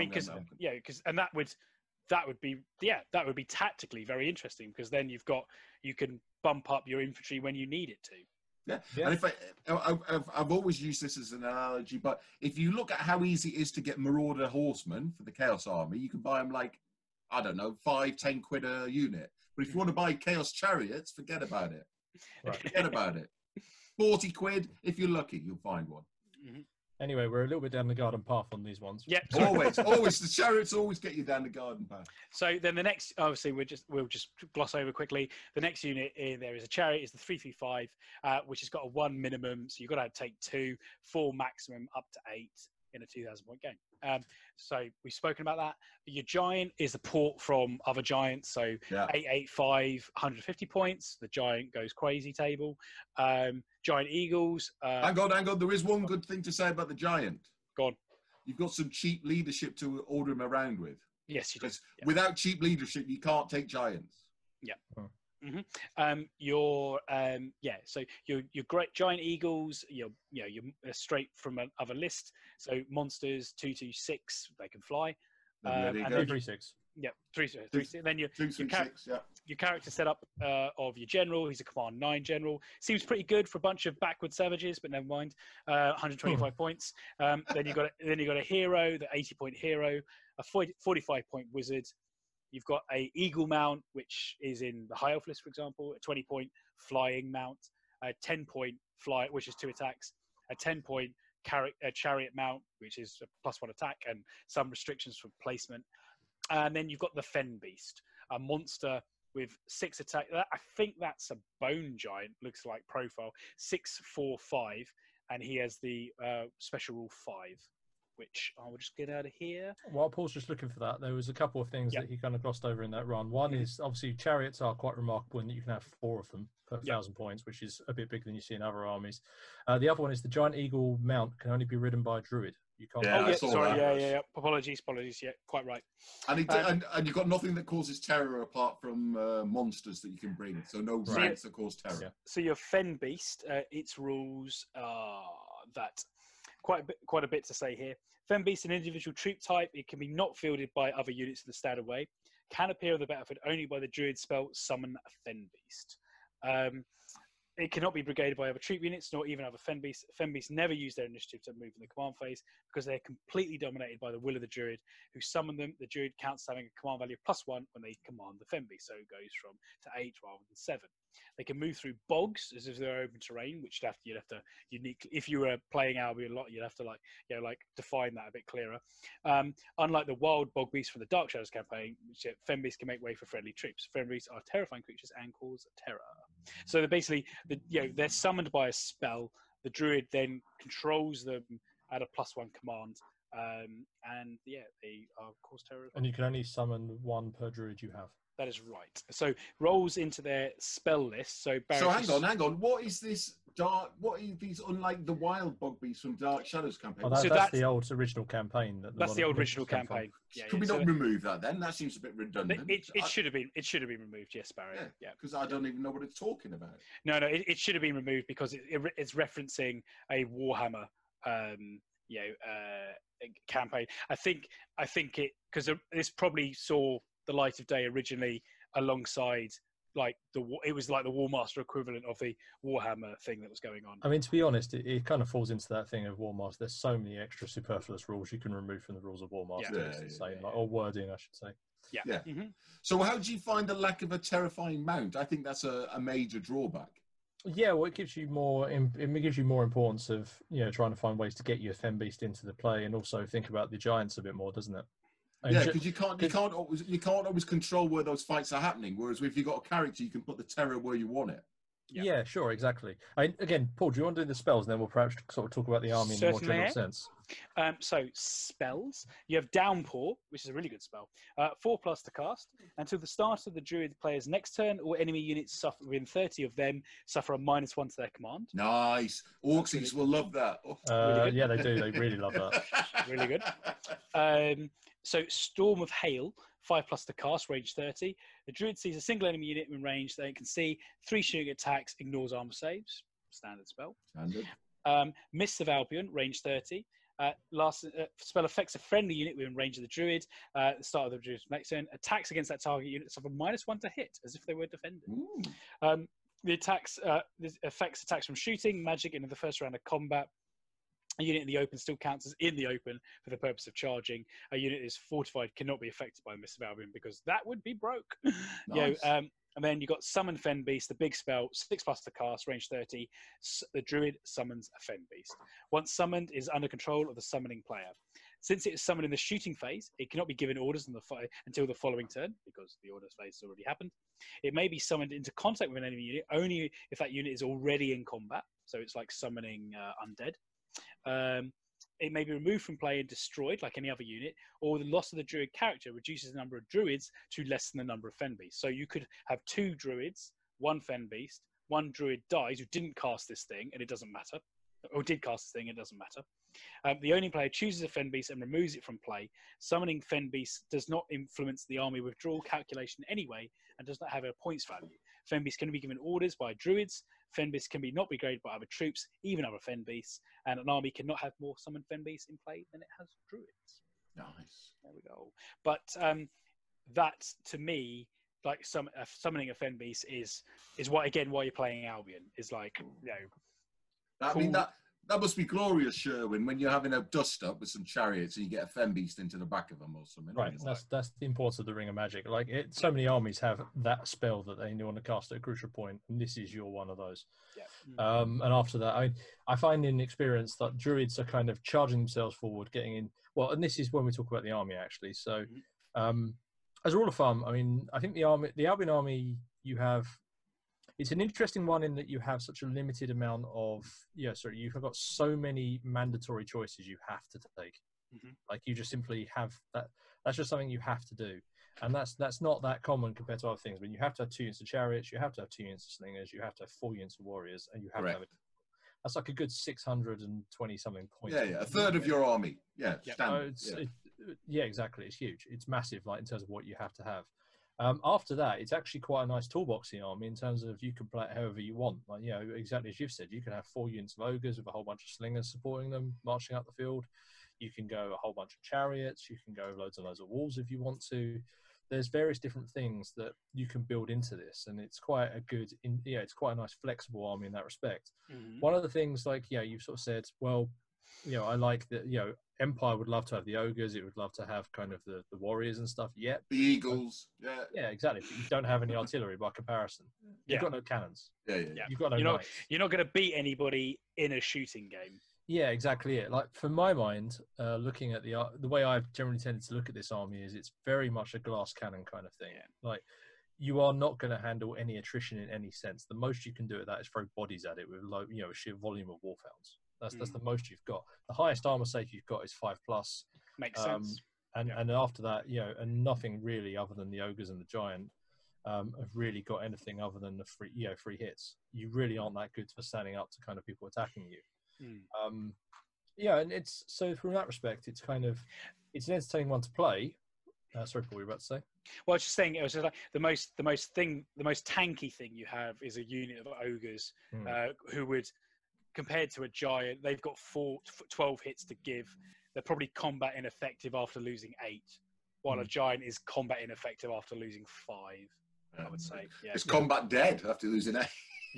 That would be tactically very interesting, because then you can bump up your infantry when you need it to. Yeah. And if I've always used this as an analogy, but if you look at how easy it is to get Marauder horsemen for the Chaos Army, you can buy them like, I don't know, 5-10 quid a unit. But if you want to buy Chaos Chariots, forget about it. Right. Forget about it. 40 quid, if you're lucky, you'll find one. Mm-hmm. Anyway, we're a little bit down the garden path on these ones. Yeah, always. The chariots always get you down the garden path. So then the next, obviously, we'll just gloss over quickly. The next unit in there is a chariot, is the 3-3-5, which has got a 1 minimum. So you've got to take 2, 4 maximum, up to 8 in a 2,000 point game. So we've spoken about that. Your giant is the port from other giants. So 885, 150 points. The giant goes crazy table. Giant eagles. Hang on. There is one good thing to say about the giant. Go on. You've got some cheap leadership to order him around with. Yes, you do. Yeah. Without cheap leadership, you can't take giants. Yeah. Mm-hmm. So your great giant eagles, you're straight from another list. So monsters 2-6, they can fly. And 3-6. Yeah, 3-6. Then your character setup of your general. He's a command 9 general. Seems pretty good for a bunch of backward savages, but never mind. 125 points. Then you got a hero, the 80-point hero, a 45-point wizard. You've got a eagle mount, which is in the high elf list, for example, a 20-point flying mount, a 10-point fly, which is 2 attacks, a 10-point chariot mount, which is a +1 attack and some restrictions for placement. And then you've got the Fen Beast, a monster with 6 attack. I think that's a bone giant, looks like profile, 6-4-5, and he has the special rule 5. Which I will just get out of here. While Paul's just looking for that, there was a couple of things that he kind of glossed over in that run. One is obviously chariots are quite remarkable in that you can have 4 of them per 1,000 points, which is a bit bigger than you see in other armies. The other one is the giant eagle mount can only be ridden by a druid. You can't. Apologies. Yeah, quite right. And you've got nothing that causes terror apart from monsters that you can bring. So no ranks that cause terror. Yeah. So your Fen Beast, its rules are that. Quite a bit to say here. Fen Beast, an individual troop type. It can be not fielded by other units in the standard way. Can appear on the battlefield only by the druid spell Summon a Fen Beast. It cannot be brigaded by other troop units, nor even other fen beasts. Fen beasts never use their initiative to move in the command phase because they're completely dominated by the will of the druid who summoned them. The druid counts having a command value of +1 when they command the fen beast, so it goes from to 8 rather than 7. They can move through bogs as if they're open terrain, which you'd have to uniquely. If you were playing Albion a lot, you'd have to define that a bit clearer. Unlike the wild bog beasts from the Dark Shadows campaign, which fen beasts can make way for friendly troops. Fen beasts are terrifying creatures and cause terror. So they're basically, they're summoned by a spell. The druid then controls them at a +1 command, and they cause terror. And you can only summon one per druid you have. That is right. So rolls into their spell list. So hang on. What is this dark? What are these unlike the wild bog beasts from Dark Shadows campaign? Oh, that's the old original campaign. That's the old original campaign. Could we not remove that then? That seems a bit redundant. It should have been. It should have been removed. Yes, Barry. Yeah. Because I don't even know what it's talking about. No. It should have been removed because it's referencing a Warhammer. Campaign. I think it because this probably saw the light of day originally alongside it was like the Warmaster equivalent of the Warhammer thing that was going on. I mean, to be honest, it kind of falls into that thing of Warmaster. There's so many extra superfluous rules you can remove from the rules of Warmaster. It's insane, or wording, I should say. Yeah. Mm-hmm. So how do you find the lack of a terrifying mount? I think that's a major drawback. Yeah, well, it gives you more importance of trying to find ways to get your fen beast into the play, and also think about the giants a bit more, doesn't it? Because you can't always control where those fights are happening. Whereas if you've got a character, you can put the terror where you want it. Yeah, sure, exactly. Again, Paul, do you want to do the spells, and then we'll perhaps sort of talk about the army in a more general sense? So spells, you have Downpour, which is a really good spell. 4+ to cast until the start of the druid player's next turn, or enemy units suffer within 30 of them suffer a -1 to their command. Nice. Orcs will love that. Really yeah, they do. They really love that. Really good. So Storm of Hail, 5+ to cast, range 30. The druid sees a single enemy unit in range that it can see, 3 shooting attacks, ignores armor saves. Standard spell. Standard. Mists of Albion, range 30. Spell affects a friendly unit within range of the druid. At the start of the druid's next turn, attacks against that target unit suffer -1 to hit, as if they were defended. The affects attacks from shooting, magic, and in the first round of combat. A unit in the open still counts as in the open for the purpose of charging. A unit that is fortified cannot be affected by the Mist of Albion because that would be broke. Nice. And then you've got Summon Fen Beast, the big spell, 6+ to cast, range 30. The druid summons a Fen Beast. Once summoned, is under control of the summoning player. Since it is summoned in the shooting phase, it cannot be given orders until the following turn because the orders phase has already happened. It may be summoned into contact with an enemy unit only if that unit is already in combat. So it's like summoning undead. It may be removed from play and destroyed like any other unit, or the loss of the druid character reduces the number of druids to less than the number of fen beasts. So you could have 2 druids, 1 fen beast, 1 druid dies who didn't cast this thing and it doesn't matter, or did cast this thing, it doesn't matter. The owning player chooses a fen beast and removes it from play. Summoning fen beast does not influence the army withdrawal calculation anyway and does not have a points value. Fen beasts can be given orders by druids. Fen beasts can not be graded by other troops, even other fen beasts, and an army cannot have more summoned fen beasts in play than it has druids. Nice. There we go. But that, to me, like summoning a fen beast is why you're playing Albion. Is like, I mean, that must be glorious, Sherwin, when you're having a dust up with some chariots and you get a fen beast into the back of them or something. Right, that's the importance of the Ring of Magic. So many armies have that spell that they want to cast at a crucial point, and this is your one of those. Yeah. And after that, I find in experience that druids are kind of charging themselves forward, getting in. Well, and this is when we talk about the army actually. So, as a rule of thumb, I mean, I think the Albion army you have. It's an interesting one in that you have such a limited amount of, you've got so many mandatory choices you have to take. Mm-hmm. Like you just simply have that. That's just something you have to do. And that's not that common compared to other things. When you have to have 2 units of chariots, you have to have 2 units of slingers, you have to have 4 units of warriors, and you have to have it. That's like a good 620 something points. Yeah, a third of your army. Yeah, standard. Exactly. It's huge. It's massive, like in terms of what you have to have. After that, it's actually quite a nice toolboxing army in terms of you can play it however you want. Like, exactly as you've said, you can have 4 units of ogres with a whole bunch of slingers supporting them, marching up the field. You can go a whole bunch of chariots. You can go loads and loads of walls if you want to. there's various different things that you can build into this, and it's quite a good, it's quite a nice flexible army in that respect. One of the things, like, you've sort of said, well, I like that, Empire would love to have the ogres, it would love to have kind of the warriors and stuff. The eagles, yeah, exactly. But you don't have any artillery by comparison. You've got no cannons. You've got no knights. You're not going to beat anybody in a shooting game. Yeah, exactly it. Like, for my mind, looking at the way I've generally tended to look at this army is it's very much a glass cannon kind of thing. Like, you are not going to handle any attrition in any sense. The most you can do at that is throw bodies at it with low, a sheer volume of Wolfhounds. That's the most you've got. The highest armor save you've got is 5+. Makes sense. And after that, and nothing really other than the ogres and the giant have really got anything other than the free hits. You really aren't that good for standing up to kind of people attacking you. And it's so from that respect, it's an entertaining one to play. Sorry, Paul, you were about to say? Well, I was just saying, it was just like the most tanky thing you have is a unit of ogres who would, compared to a giant, they've got 12 hits to give. They're probably combat ineffective after losing 8, while a giant is combat ineffective after losing 5. I would say, it's combat dead after losing 8.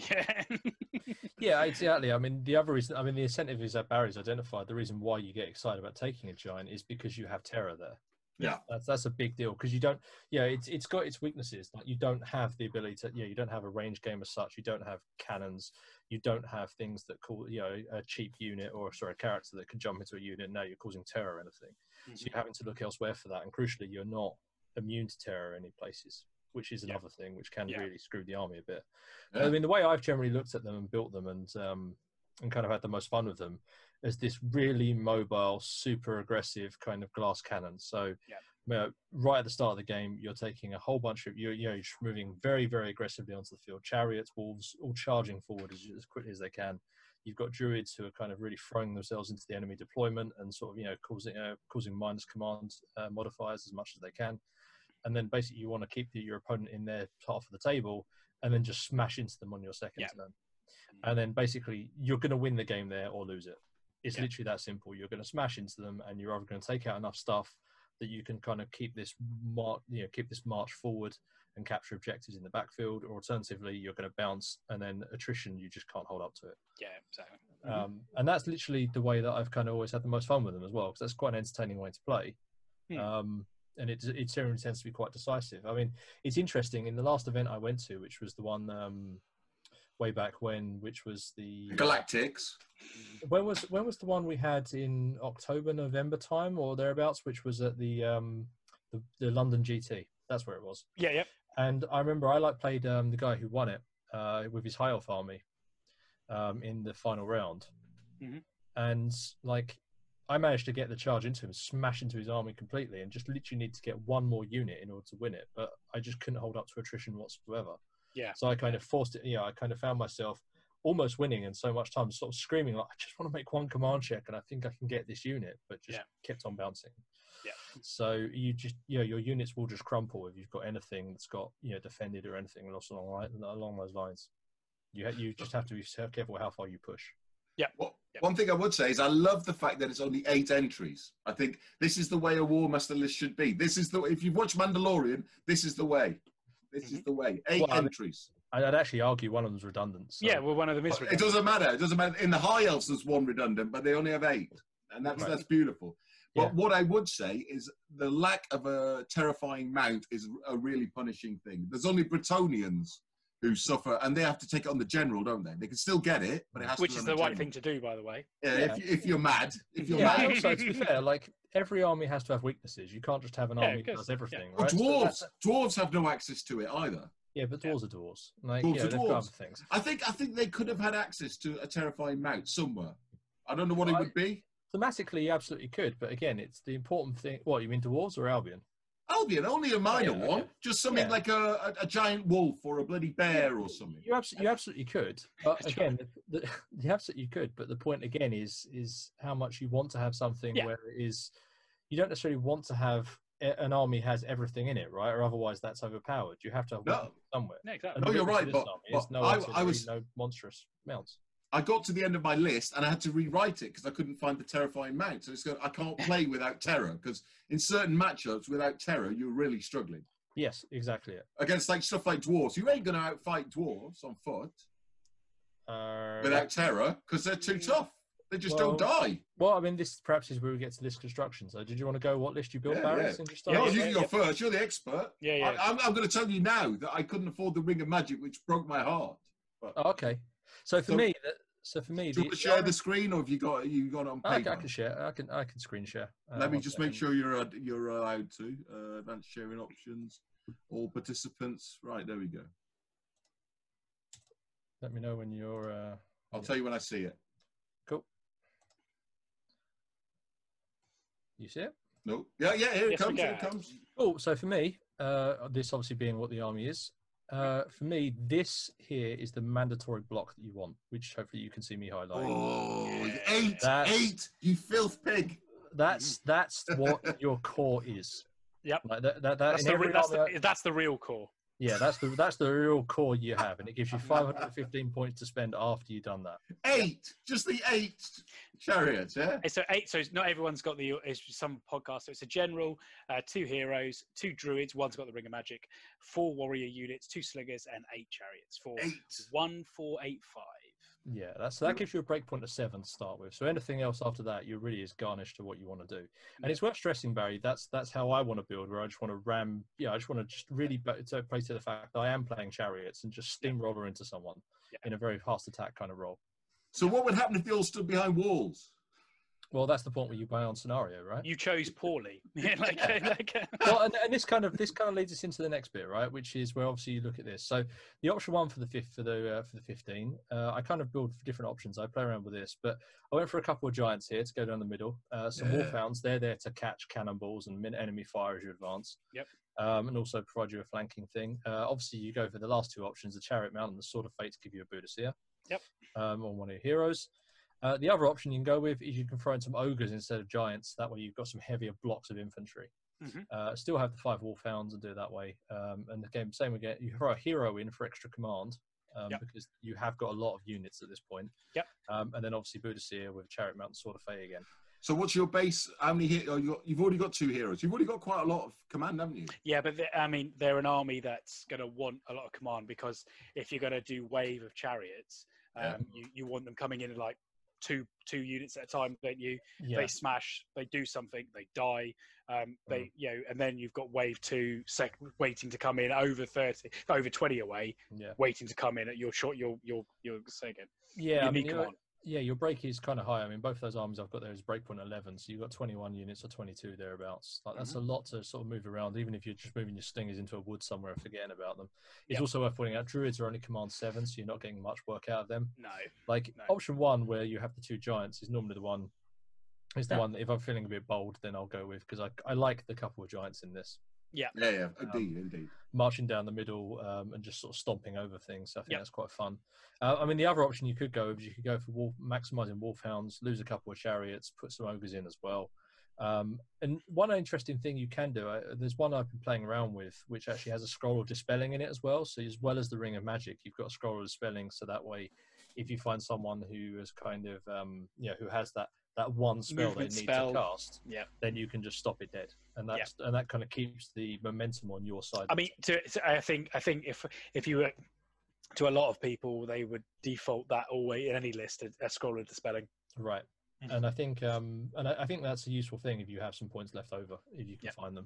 Yeah, exactly. I mean, the other reason, the incentive is that Barry's identified. The reason why you get excited about taking a giant is because you have terror there. Yeah, that's a big deal, because you don't. It's got its weaknesses. Like, you don't have the ability to. You don't have a range game as such. You don't have cannons. You don't have things that call a cheap unit or a character that can jump into a unit. Now you're causing terror or anything. So you're having to look elsewhere for that. And crucially, you're not immune to terror in any places, which is another thing which can really screw the army a bit. I mean, the way I've generally looked at them and built them and kind of had the most fun with them is this really mobile, super aggressive kind of glass cannon. So right at the start of the game, you're taking a whole bunch of, you're just moving very, very aggressively onto the field. Chariots, wolves, all charging forward as quickly as they can. You've got druids who are kind of really throwing themselves into the enemy deployment and sort of, causing minus command modifiers as much as they can. And then basically you want to keep your opponent in their half of the table and then just smash into them on your second turn. And then basically you're going to win the game there or lose it. It's literally that simple. You're going to smash into them, and you're either going to take out enough stuff that you can kind of keep this march forward and capture objectives in the backfield, or alternatively you're going to bounce, and then attrition, you just can't hold up to it. Yeah, exactly. And that's literally the way that I've kind of always had the most fun with them as well, because that's quite an entertaining way to play. And it generally tends to be quite decisive. I mean, it's interesting. In the last event I went to, which was the one way back when, which was the Galactics. When was the one we had in October, November time or thereabouts, which was at the London GT? That's where it was. Yeah. And I remember I played the guy who won it with his High Elf army in the final round, and I managed to get the charge into him, smash into his army completely, and just literally need to get one more unit in order to win it. But I just couldn't hold up to attrition whatsoever. Yeah. So I kind of forced it. I kind of found myself almost winning in so much time, sort of screaming like, I just want to make one command check, and I think I can get this unit, but just kept on bouncing. Yeah. So you just, your units will just crumple if you've got anything that's got, defended or anything along those lines. You just have to be careful how far you push. Yeah. Well, one thing I would say is I love the fact that it's only 8 entries. I think this is the way a War Master list should be. This is if you've watched Mandalorian, this is the way. This is the way. 8 entries. I'd actually argue one of them's redundant. So. Yeah, well, one of them is redundant. It doesn't matter. It doesn't matter. In the High Elves, there's 1 redundant, but they only have 8. And that's beautiful. But what I would say is the lack of a terrifying mount is a really punishing thing. There's only Bretonnians who suffer, and they have to take it on the general, don't they? They can still get it, but it has Which to is the right thing to do, by the way. Yeah, if you're mad. If you're mad. Also, to be fair, every army has to have weaknesses. You can't just have an army that does everything, right? Well, dwarves have no access to it either. Yeah, but dwarves are dwarves. Dwarves are they've got other things. I think they could have had access to a terrifying mount somewhere. I don't know what it would be. Thematically, you absolutely could, but again, it's the important thing. What, you mean dwarves or Albion? Albion, only a minor one. Just something like a giant wolf or a bloody bear or something. You absolutely could. But again, you absolutely could. But the point again is how much you want to have something where it is. You don't necessarily want to have an army has everything in it, right? Or otherwise, that's overpowered. You have to have somewhere. No, exactly. No, you're right. But no monstrous mounts. I got to the end of my list and I had to rewrite it because I couldn't find the terrifying mount. So I can't play without terror, because in certain matchups without terror, you're really struggling. Yes, exactly it. Against like stuff like dwarves. You ain't going to outfight dwarves on foot without terror because they're too tough. They just don't die. Well, I mean, this perhaps is where we get to list construction. So, did you want to go what list you built, Barry? No, you can go first. You're the expert. Yeah. I'm going to tell you now that I couldn't afford the Ring of Magic, which broke my heart. But, okay. So for me, do you want to share the screen, or have you got it on paper? I can share. I can screen share. Let me just make sure you're allowed to. Advanced sharing options. All participants. Right, there we go. Let me know when you're. I'll tell you when I see it. Cool. You see it? No. Yeah. Here it comes. Here it comes. Oh, so for me, this obviously being what the army is, for me, this here is the mandatory block that you want, which hopefully you can see me highlighting. Oh, eight! You filth pig! That's what your core is. Yep. Like that's the real core. Yeah, that's the real core you have, and it gives you 515 points to spend after you've done that. 8, just the 8 chariots, yeah. So 8. So not everyone's got it's some podcast. So it's a general, 2 heroes, 2 druids. One's got the Ring of Magic, 4 warrior units, 2 slingers, and 8 chariots for 1485. Yeah, that gives you a breakpoint of 7 to start with. So anything else after that, you really is garnished to what you want to do. And it's worth stressing, Barry, that's how I want to build, where I just want to ram. Yeah, I just want to just really play to the fact that I am playing chariots and just steamroller into someone in a very fast attack kind of role. So what would happen if they all stood behind walls? Well, that's the point where you buy on scenario, right? You chose poorly. Well, and this kind of leads us into the next bit, right? Which is where obviously you look at this. So the option 1 for the 15, I kind of build different options. I play around with this, but I went for a couple of giants here to go down the middle. Some wolfhounds, they're there to catch cannonballs and enemy fire as you advance. Yep. And also provide you a flanking thing. Obviously, you go for the last 2 options: the chariot mount and the sword of fate to give you a Boudicca. Yep. On one of your heroes. The other option you can go with is you can throw in some ogres instead of giants. That way you've got some heavier blocks of infantry. Still have the 5 wolfhounds and do it that way. And again, same again, you throw a hero in for extra command because you have got a lot of units at this point. Yep. And then obviously Boudicca with chariot mount and sword of fate again. So what's your base? How many you've already got 2 heroes. You've already got quite a lot of command, haven't you? Yeah, but they're an army that's going to want a lot of command, because if you're going to do wave of chariots, you want them coming in at like two units at a time, don't you? They smash, they do something, they die, and then you've got wave 2 waiting to come in over 20 away, waiting to come in at your short your second. Yeah, your break is kind of high. I mean, both those armies I've got there is breakpoint 11, so you've got 21 units or 22 thereabouts. Like that's a lot to sort of move around, even if you're just moving your stingers into a wood somewhere and forgetting about them. It's also worth pointing out druids are only command 7, so you're not getting much work out of them. No. Option 1, where you have the 2 giants, is normally the one that if I'm feeling a bit bold, then I'll go with, because I like the couple of giants in this. Yeah, indeed. Marching down the middle and just sort of stomping over things. So I think that's quite fun. I mean, the other option you could go with is you could go for maximising wolfhounds, lose a couple of chariots, put some ogres in as well. And one interesting thing you can do, there's one I've been playing around with, which actually has a scroll of dispelling in it as well. So as well as the Ring of Magic, you've got a scroll of dispelling. So that way, if you find someone who is kind of, who has that one spell movement they need spell to cast, then you can just stop it dead, and that kind of keeps the momentum on your side. I mean, I think if you were to a lot of people, they would default that always in any list a scroll of dispelling. Right, and I think I think that's a useful thing if you have some points left over, if you can find them.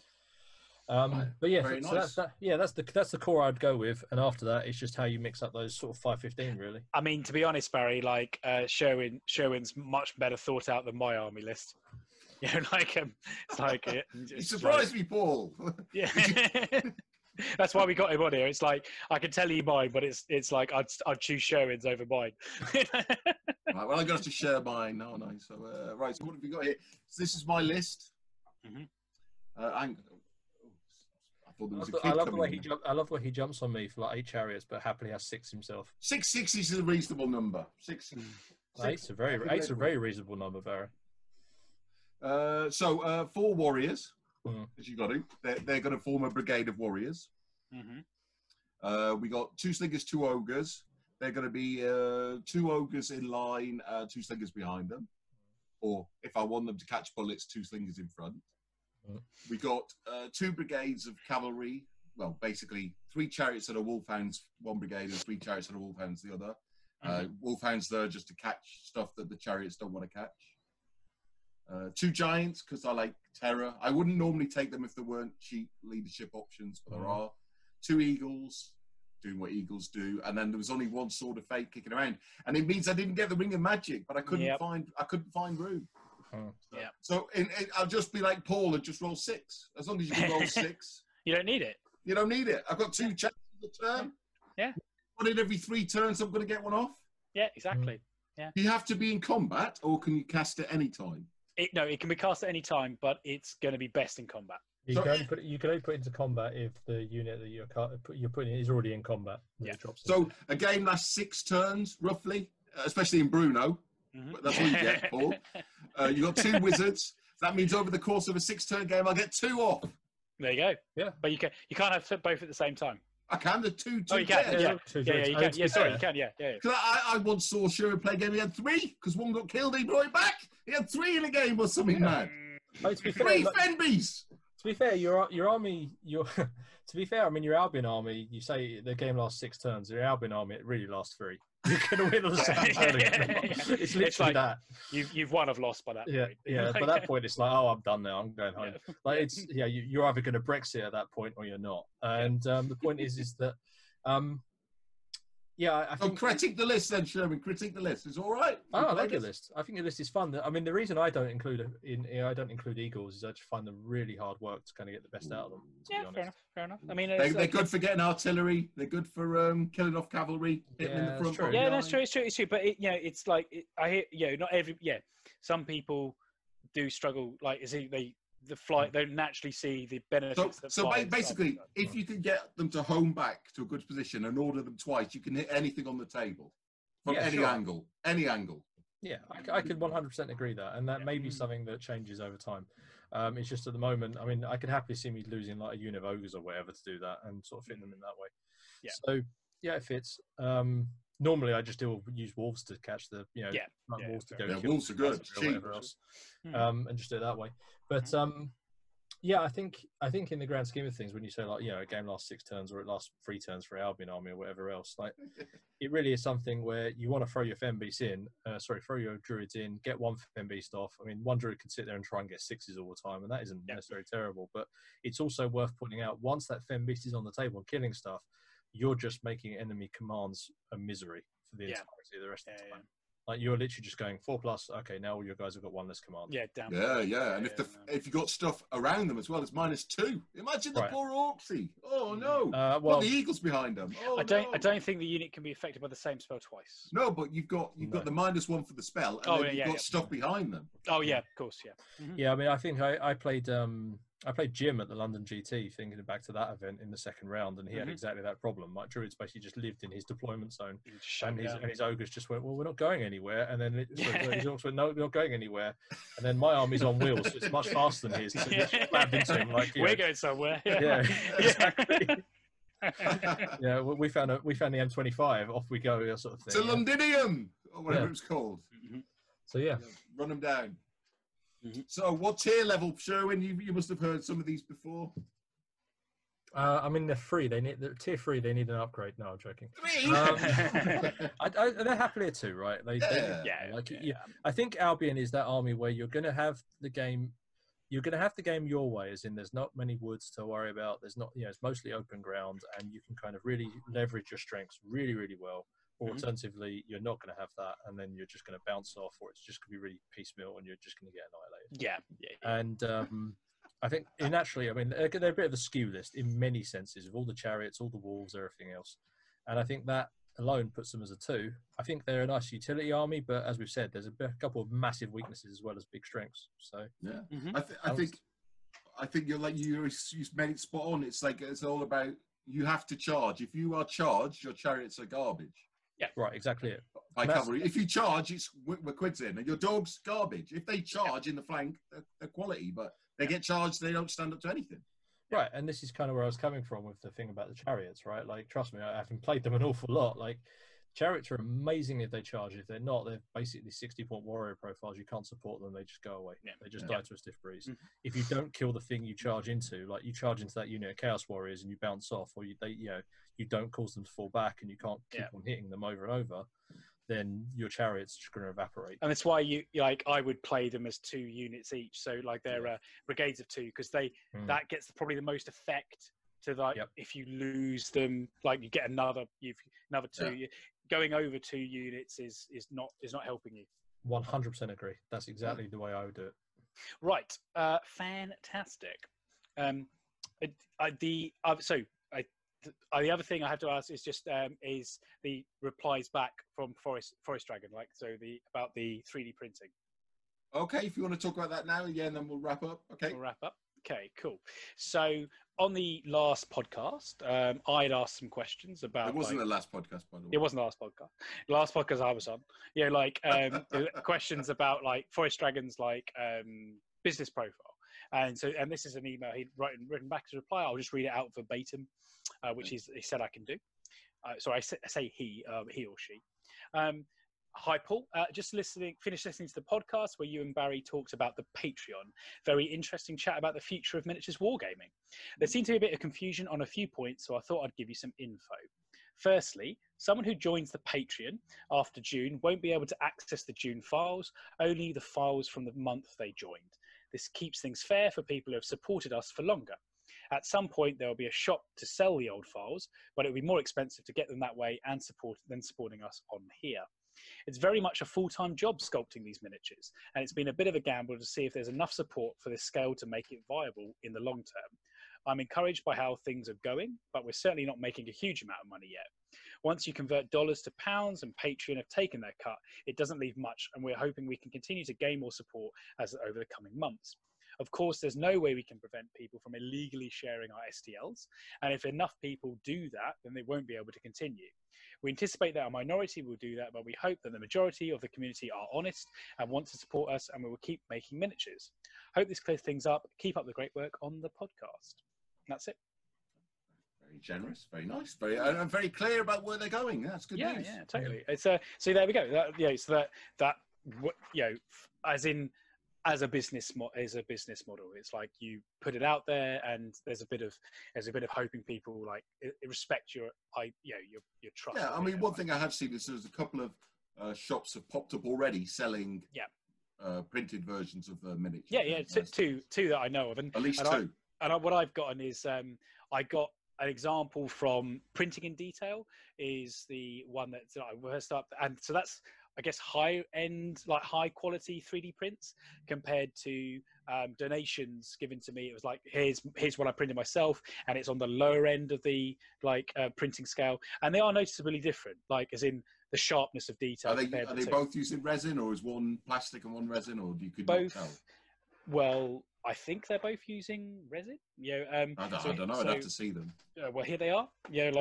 But yeah, so nice. that's the core I'd go with, and after that, it's just how you mix up those sort of 515 really. I mean, to be honest, Barry, like Sherwin's much better thought out than my army list. You know, it's like you surprised me, Paul. Yeah, that's why we got him on here. It's like I can tell you mine, but it's like I'd choose Sherwin's over mine. Right, well, I'm going to share mine. Oh, no. So right, so what have we got here? So this is my list. I love the way he jumps on me for like 8 chariots, but happily has 6 himself. 6 is a reasonable number. 6. Eight's a very reasonable number, Barry. So 4 warriors, as you got to. They're going to form a brigade of warriors. We got 2 slingers, 2 ogres. They're going to be 2 ogres in line, 2 slingers behind them. Or if I want them to catch bullets, 2 slingers in front. We got 2 brigades of cavalry. Well, basically 3 chariots that are wolfhounds, 1 brigade, and 3 chariots that are wolfhounds, the other. Wolfhounds there just to catch stuff that the chariots don't want to catch. 2 giants, because I like terror. I wouldn't normally take them if there weren't cheap leadership options, but there are. 2 eagles, doing what eagles do, and then there was only 1 sword of fate kicking around, and it means I didn't get the ring of magic, but I couldn't find room. So I'll just be like Paul and just roll 6. As long as you can roll 6, you don't need it. You don't need it. I've got 2 chances a turn. Yeah. 1 in every 3 turns, I'm going to get 1 off. Yeah, exactly. Yeah. Do you have to be in combat, or can you cast it any time? No, it can be cast at any time, but it's going to be best in combat. You can only put it into combat if the unit that you're putting in is already in combat. Yeah. So a game lasts 6 turns, roughly, especially in Bruno. That's what you get, Paul. You got 2 wizards. That means over the course of a 6-turn game, I'll get 2 off. There you go. Yeah, but you can't have both at the same time. I can. The 2. Oh, you can. Yeah, you can. Yeah, sorry, you can. Yeah. Because I once saw Sherwood play a game. He had 3 because 1 got killed. He brought it back. He had 3 in a game or something, man. Oh, to be fair, 3 Fenbys. To be fair, your army, to be fair, I mean, your Albion army, you say the game lasts 6 turns. Your Albion army, it really lasts 3. You're going to win on the second turn. It's literally that. You've won, I've lost by that point. Yeah. By that point, it's like, oh, I'm done now. I'm going home. Like it's you're either going to Brexit at that point or you're not. And the point is that. I think. Critique the list then, Sherman. Critique the list. It's all right. I like your list. I think your list is fun. I mean, the reason I don't include eagles is I just find them really hard work to kind of get the best out of them. Fair enough. I mean, they're good for getting artillery. They're good for killing off cavalry, hitting in the front. True. Yeah, that's true. It's true. But it's like I hear. Not every. Yeah, some people do struggle. Like, the flight don't naturally see the benefits. So basically, if you can get them to home back to a good position and order them twice, you can hit anything on the table from any angle. Any angle. Yeah, I could 100% agree that, and that may be something that changes over time. It's just at the moment, I mean, I could happily see me losing like a unit of ogres or whatever to do that and sort of fitting them in that way. Yeah. So yeah, it fits. Normally, I just use wolves to catch the wolves to go. Yeah, wolves are good. Or whatever else, and just do it that way. But I think in the grand scheme of things, when you say like a game lasts 6 turns or it lasts 3 turns for Albion army or whatever else, like it really is something where you want to throw your Fenbeast in, throw your druids in, get 1 Fenbeast off. I mean, 1 druid can sit there and try and get 6s all the time, and that isn't necessarily terrible. But it's also worth pointing out once that Fenbeast is on the table and killing stuff, you're just making enemy commands a misery for the entirety of the rest of the time. Like you're literally just going 4+. Okay, now all your guys have got 1 less command. Yeah, damn. Yeah. And if you got stuff around them as well, it's -2. Imagine the poor Orcsy. Oh no! Well, the eagles behind them. Oh, I don't think the unit can be affected by the same spell twice. No, but you've got the -1 for the spell, and then you've got stuff behind them. Oh yeah, of course, yeah. Mm-hmm. Yeah, I mean, I think I played Jim at the London GT, thinking back to that event in the second round, and he had exactly that problem. Like druids basically just lived in his deployment zone, and his ogres just went, "Well, we're not going anywhere." And then his orcs went, "No, we're not going anywhere." And then my army's on wheels, so it's much faster than his. So it just slammed into him like we're going somewhere. Yeah, exactly. Yeah, we found the M25. Off we go, sort of thing. To Londinium, or whatever it's called. Mm-hmm. So run them down. So what tier level, Sherwin? You must have heard some of these before. I mean, they're free. They're tier 3. They need an upgrade. No, I'm joking. 3? They're happily a 2, right? I think Albion is that army where you're going to have the game. You're going to have the game your way, as in there's not many woods to worry about. There's not, it's mostly open ground, and you can kind of really leverage your strengths really, really well. Or alternatively, you're not going to have that, and then you're just going to bounce off, or it's just going to be really piecemeal, and you're just going to get annihilated. Yeah. And I think naturally, I mean, they're a bit of a skew list in many senses, with all the chariots, all the wolves, everything else. And I think that alone puts them as a 2. I think they're a nice utility army, but as we've said, there's a couple of massive weaknesses as well as big strengths. So yeah, I think you made it spot on. It's like it's all about you have to charge. If you are charged, your chariots are garbage. Yeah, right, exactly it. By cavalry. If you charge, we're quids in, and your dog's garbage. If they charge in the flank, they're quality, but they get charged, they don't stand up to anything. Right, and this is kind of where I was coming from with the thing about the chariots, right? Like, trust me, I haven't played them an awful lot. Like, Chariots are amazing if they charge. If they're not, they're basically 60-point warrior profiles. You can't support them. They just go away. Yeah. They just die to a stiff breeze. If you don't kill the thing you charge into, like you charge into that unit of Chaos Warriors and you bounce off, or you don't cause them to fall back and you can't keep on hitting them over and over, then your Chariot's just going to evaporate. And that's why I would play them as 2 units each. So like they're brigades of 2, because that gets probably the most effect to if you lose them, like you get another 2. Going over 2 units is not helping you. 100% agree. That's exactly the way I would do it. Right, fantastic. The other thing I have to ask is just is the replies back from Forest Dragon, about the 3D printing. Okay, if you want to talk about that now, and then we'll wrap up. Okay, we'll wrap up. Okay, cool. So on the last podcast, I'd asked some questions about. It wasn't the last podcast, by the way. It wasn't the last podcast. The last podcast I was on, questions about Forest Dragon's business profile, and this is an email he'd written back as a reply. I'll just read it out verbatim, which he said I can do. Sorry, I say he or she. Hi, Paul. Finished listening to the podcast where you and Barry talked about the Patreon. Very interesting chat about the future of miniatures wargaming. There seemed to be a bit of confusion on a few points, so I thought I'd give you some info. Firstly, someone who joins the Patreon after June won't be able to access the June files, only the files from the month they joined. This keeps things fair for people who have supported us for longer. At some point, there will be a shop to sell the old files, but it will be more expensive to get them that way and supporting us on here. It's very much a full-time job sculpting these miniatures, and it's been a bit of a gamble to see if there's enough support for this scale to make it viable in the long term. I'm encouraged by how things are going, but we're certainly not making a huge amount of money yet. Once you convert dollars to pounds and Patreon have taken their cut, it doesn't leave much, and we're hoping we can continue to gain more support over the coming months. Of course, there's no way we can prevent people from illegally sharing our STLs, and if enough people do that, then they won't be able to continue. We anticipate that a minority will do that, but we hope that the majority of the community are honest and want to support us, and we will keep making miniatures. Hope this clears things up. Keep up the great work on the podcast. That's it. Very generous, very nice, and very clear about where they're going. That's good news. Yeah, totally. It's so there we go. As a business model, it's like you put it out there, and there's a bit of hoping people respect your trust. Yeah, I mean, one thing I have seen is there's a couple of shops have popped up already selling printed versions of the miniatures. Yeah, two that I know of, and at least two. What I've gotten is I got an example from Printing in Detail, is the one that I first up, and so that's, I guess, high-end, high quality 3D prints compared to donations given to me. It was like, here's what I printed myself, and it's on the lower end of the printing scale, and they are noticeably different, as in the sharpness of detail. Are they both using resin, or is one plastic and one resin, or could both not tell? Well, I think they're both using resin. I don't know. I'd have to see them. Well, here they are.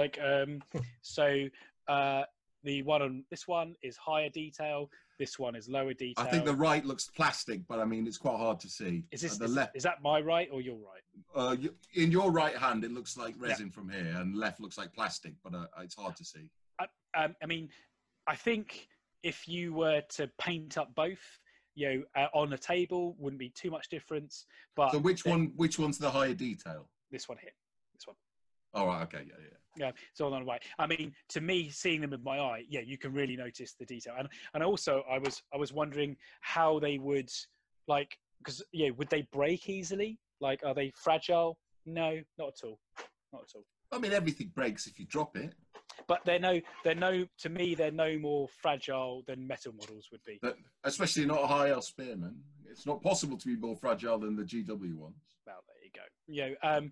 The one on this one is higher detail. This one is lower detail. I think the right looks plastic, but I mean, it's quite hard to see. Is that my right or your right? In your right hand, it looks like resin from here, and left looks like plastic, but it's hard to see. I mean, I think if you were to paint up both, on a table, wouldn't be too much difference. But so which one's the higher detail? This one here. This one. Oh, right, okay, yeah. So on the right. I mean, to me, seeing them with my eye, you can really notice the detail. And also, I was wondering how they would because would they break easily? Are they fragile? No, not at all. Not at all. I mean, everything breaks if you drop it. But they're no more fragile than metal models would be. But especially not a high L Spearman. It's not possible to be more fragile than the GW ones. Well, there you go.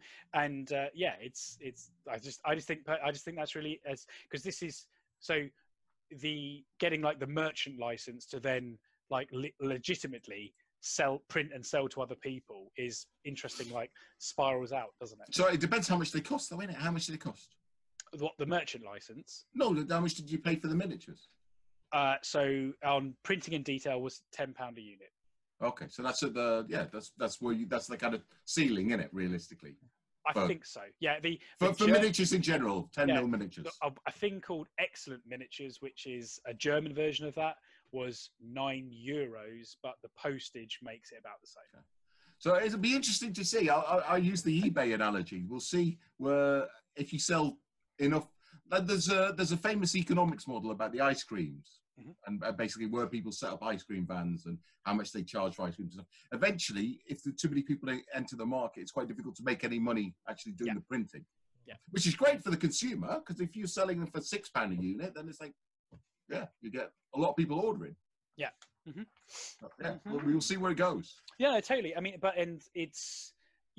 I just think that's really, because this is so the getting the merchant license to then legitimately print and sell to other people is interesting. Spirals out, doesn't it? So it depends how much they cost, though, innit? How much do they cost? What, the merchant license? No, how much did you pay for the miniatures? So on Printing in Detail was £10 a unit. Okay, so that's at the that's the kind of ceiling, isn't it? Realistically. I think so. Yeah, for miniatures in general, 10mm miniatures. A thing called Excellent Miniatures, which is a German version of that, was €9, but the postage makes it about the same. Okay. So it'll be interesting to see. I'll use the eBay analogy. We'll see where if you sell enough. There's a famous economics model about the ice creams. And basically where people set up ice cream vans and how much they charge for ice creams and stuff. Eventually, if too many people enter the market, it's quite difficult to make any money actually doing the printing. Yeah. Which is great for the consumer, because if you're selling them for £6 a unit, then it's like, you get a lot of people ordering. Yeah. Well, we'll see where it goes. Yeah, no, totally. I mean, it's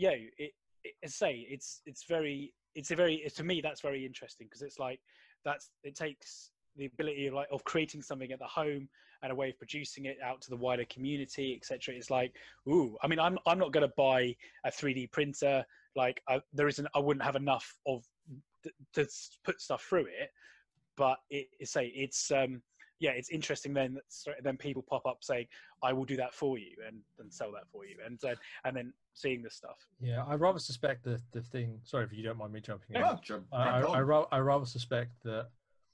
to me, that's very interesting, because it's like, it takes the ability of creating something at the home and a way of producing it out to the wider community, etc. It's like, ooh, I mean, I'm not going to buy a 3D printer. Like I wouldn't have enough to put stuff through it. But it's interesting then people pop up saying, I will do that for you and sell that for you, and then seeing this stuff. Yeah, I rather suspect the thing. Sorry if you don't mind me jumping in. I rather suspect that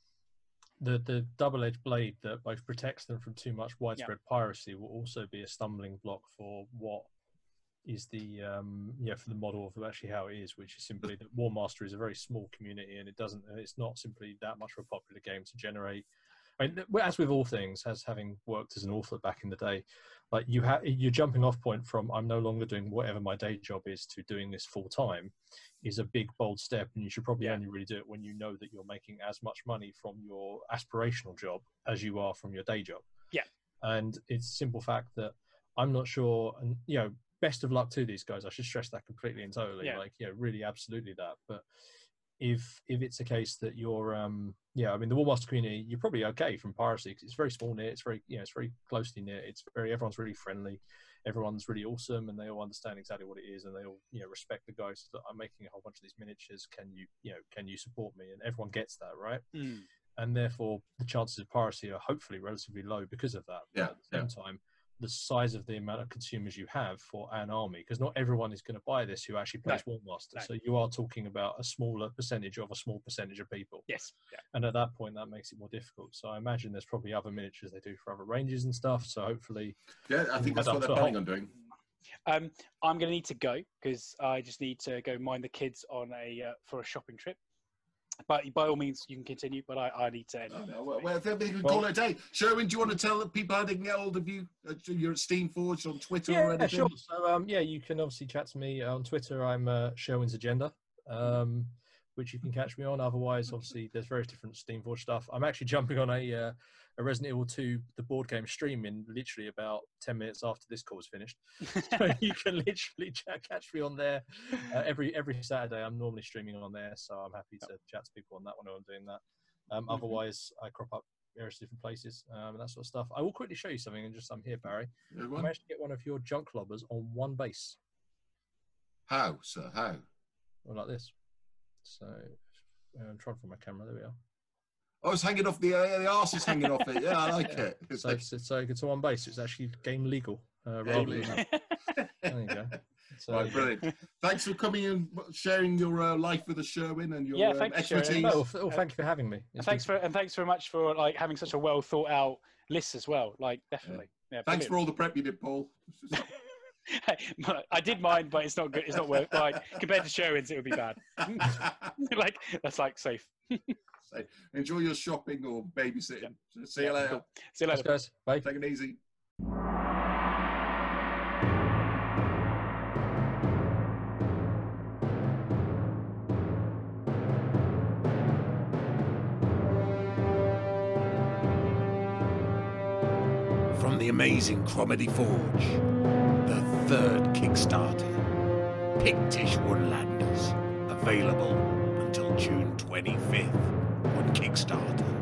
the double-edged blade that both protects them from too much widespread piracy will also be a stumbling block for what is the for the model of actually how it is, which is simply that Warmaster is a very small community, and it's not simply that much of a popular game to generate. I mean, as with all things, as having worked as an author back in the day, like your jumping off point from I'm no longer doing whatever my day job is to doing this full time is a big, bold step, and you should probably only really do it when you know that you're making as much money from your aspirational job as you are from your day job. Yeah. And it's a simple fact that I'm not sure, and best of luck to these guys. I should stress that completely and totally. Yeah. Really, absolutely that. But if it's a case that you're, I mean, the Warmaster community, you're probably okay from piracy because it's very small knit. It's very, it's very closely knit. Everyone's really friendly. Everyone's really awesome, and they all understand exactly what it is, and they all, respect the guys that I'm making a whole bunch of these miniatures. Can you support me? And everyone gets that, right? Mm. And therefore, the chances of piracy are hopefully relatively low because of that. Yeah. But at the same time, the size of the amount of consumers you have for an army, because not everyone is going to buy this who actually plays Warmaster. No. So you are talking about a smaller percentage of a small percentage of people. Yes. Yeah. And at that point, that makes it more difficult. So I imagine there's probably other miniatures they do for other ranges and stuff. So hopefully... Yeah, I think that's what they're planning on doing. I'm going to need to go because I just need to go mind the kids on for a shopping trip. But by all means, you can continue. But I need to end. Well, we can call it a day. Sherwin, do you want to tell people how they can get hold of you? You're at Steamforged on Twitter or anything? Yeah, sure. So, you can obviously chat to me on Twitter. I'm Sherwin's Agenda, which you can catch me on. Otherwise, obviously, there's various different Steamforged stuff. I'm actually jumping on a Resident Evil 2, the board game stream in literally about 10 minutes after this call is finished. So you can literally catch me on there every Saturday. I'm normally streaming on there, so I'm happy to chat to people on that when I'm doing that. Otherwise, I crop up various different places and that sort of stuff. I will quickly show you something, and I'm here, Barry. I managed to get one of your junk lobbers on one base. How, sir? How? Well, like this. So I'm trying to find my camera. There we are. Oh, it's hanging off the arse is hanging off it. Yeah, I like it. So it's on one base. It's actually game legal. Rather than there you go. So, right, brilliant. Thanks for coming and sharing your life with us, Sherwin, and your expertise. Thank you for having me. Thanks very much for having such a well thought out list as well. Definitely. Yeah, thanks for all the prep you did, Paul. I did mine, but it's not good. It's not worth compared to Sherwin's, it would be bad. That's safe. Enjoy your shopping or babysitting. Yeah. See you later. Cool. See you later, guys. Bye. Take it easy. From the amazing Cromedy Forge, the third Kickstarter, Pictish Woodlanders, available until June 25th on Kickstarter.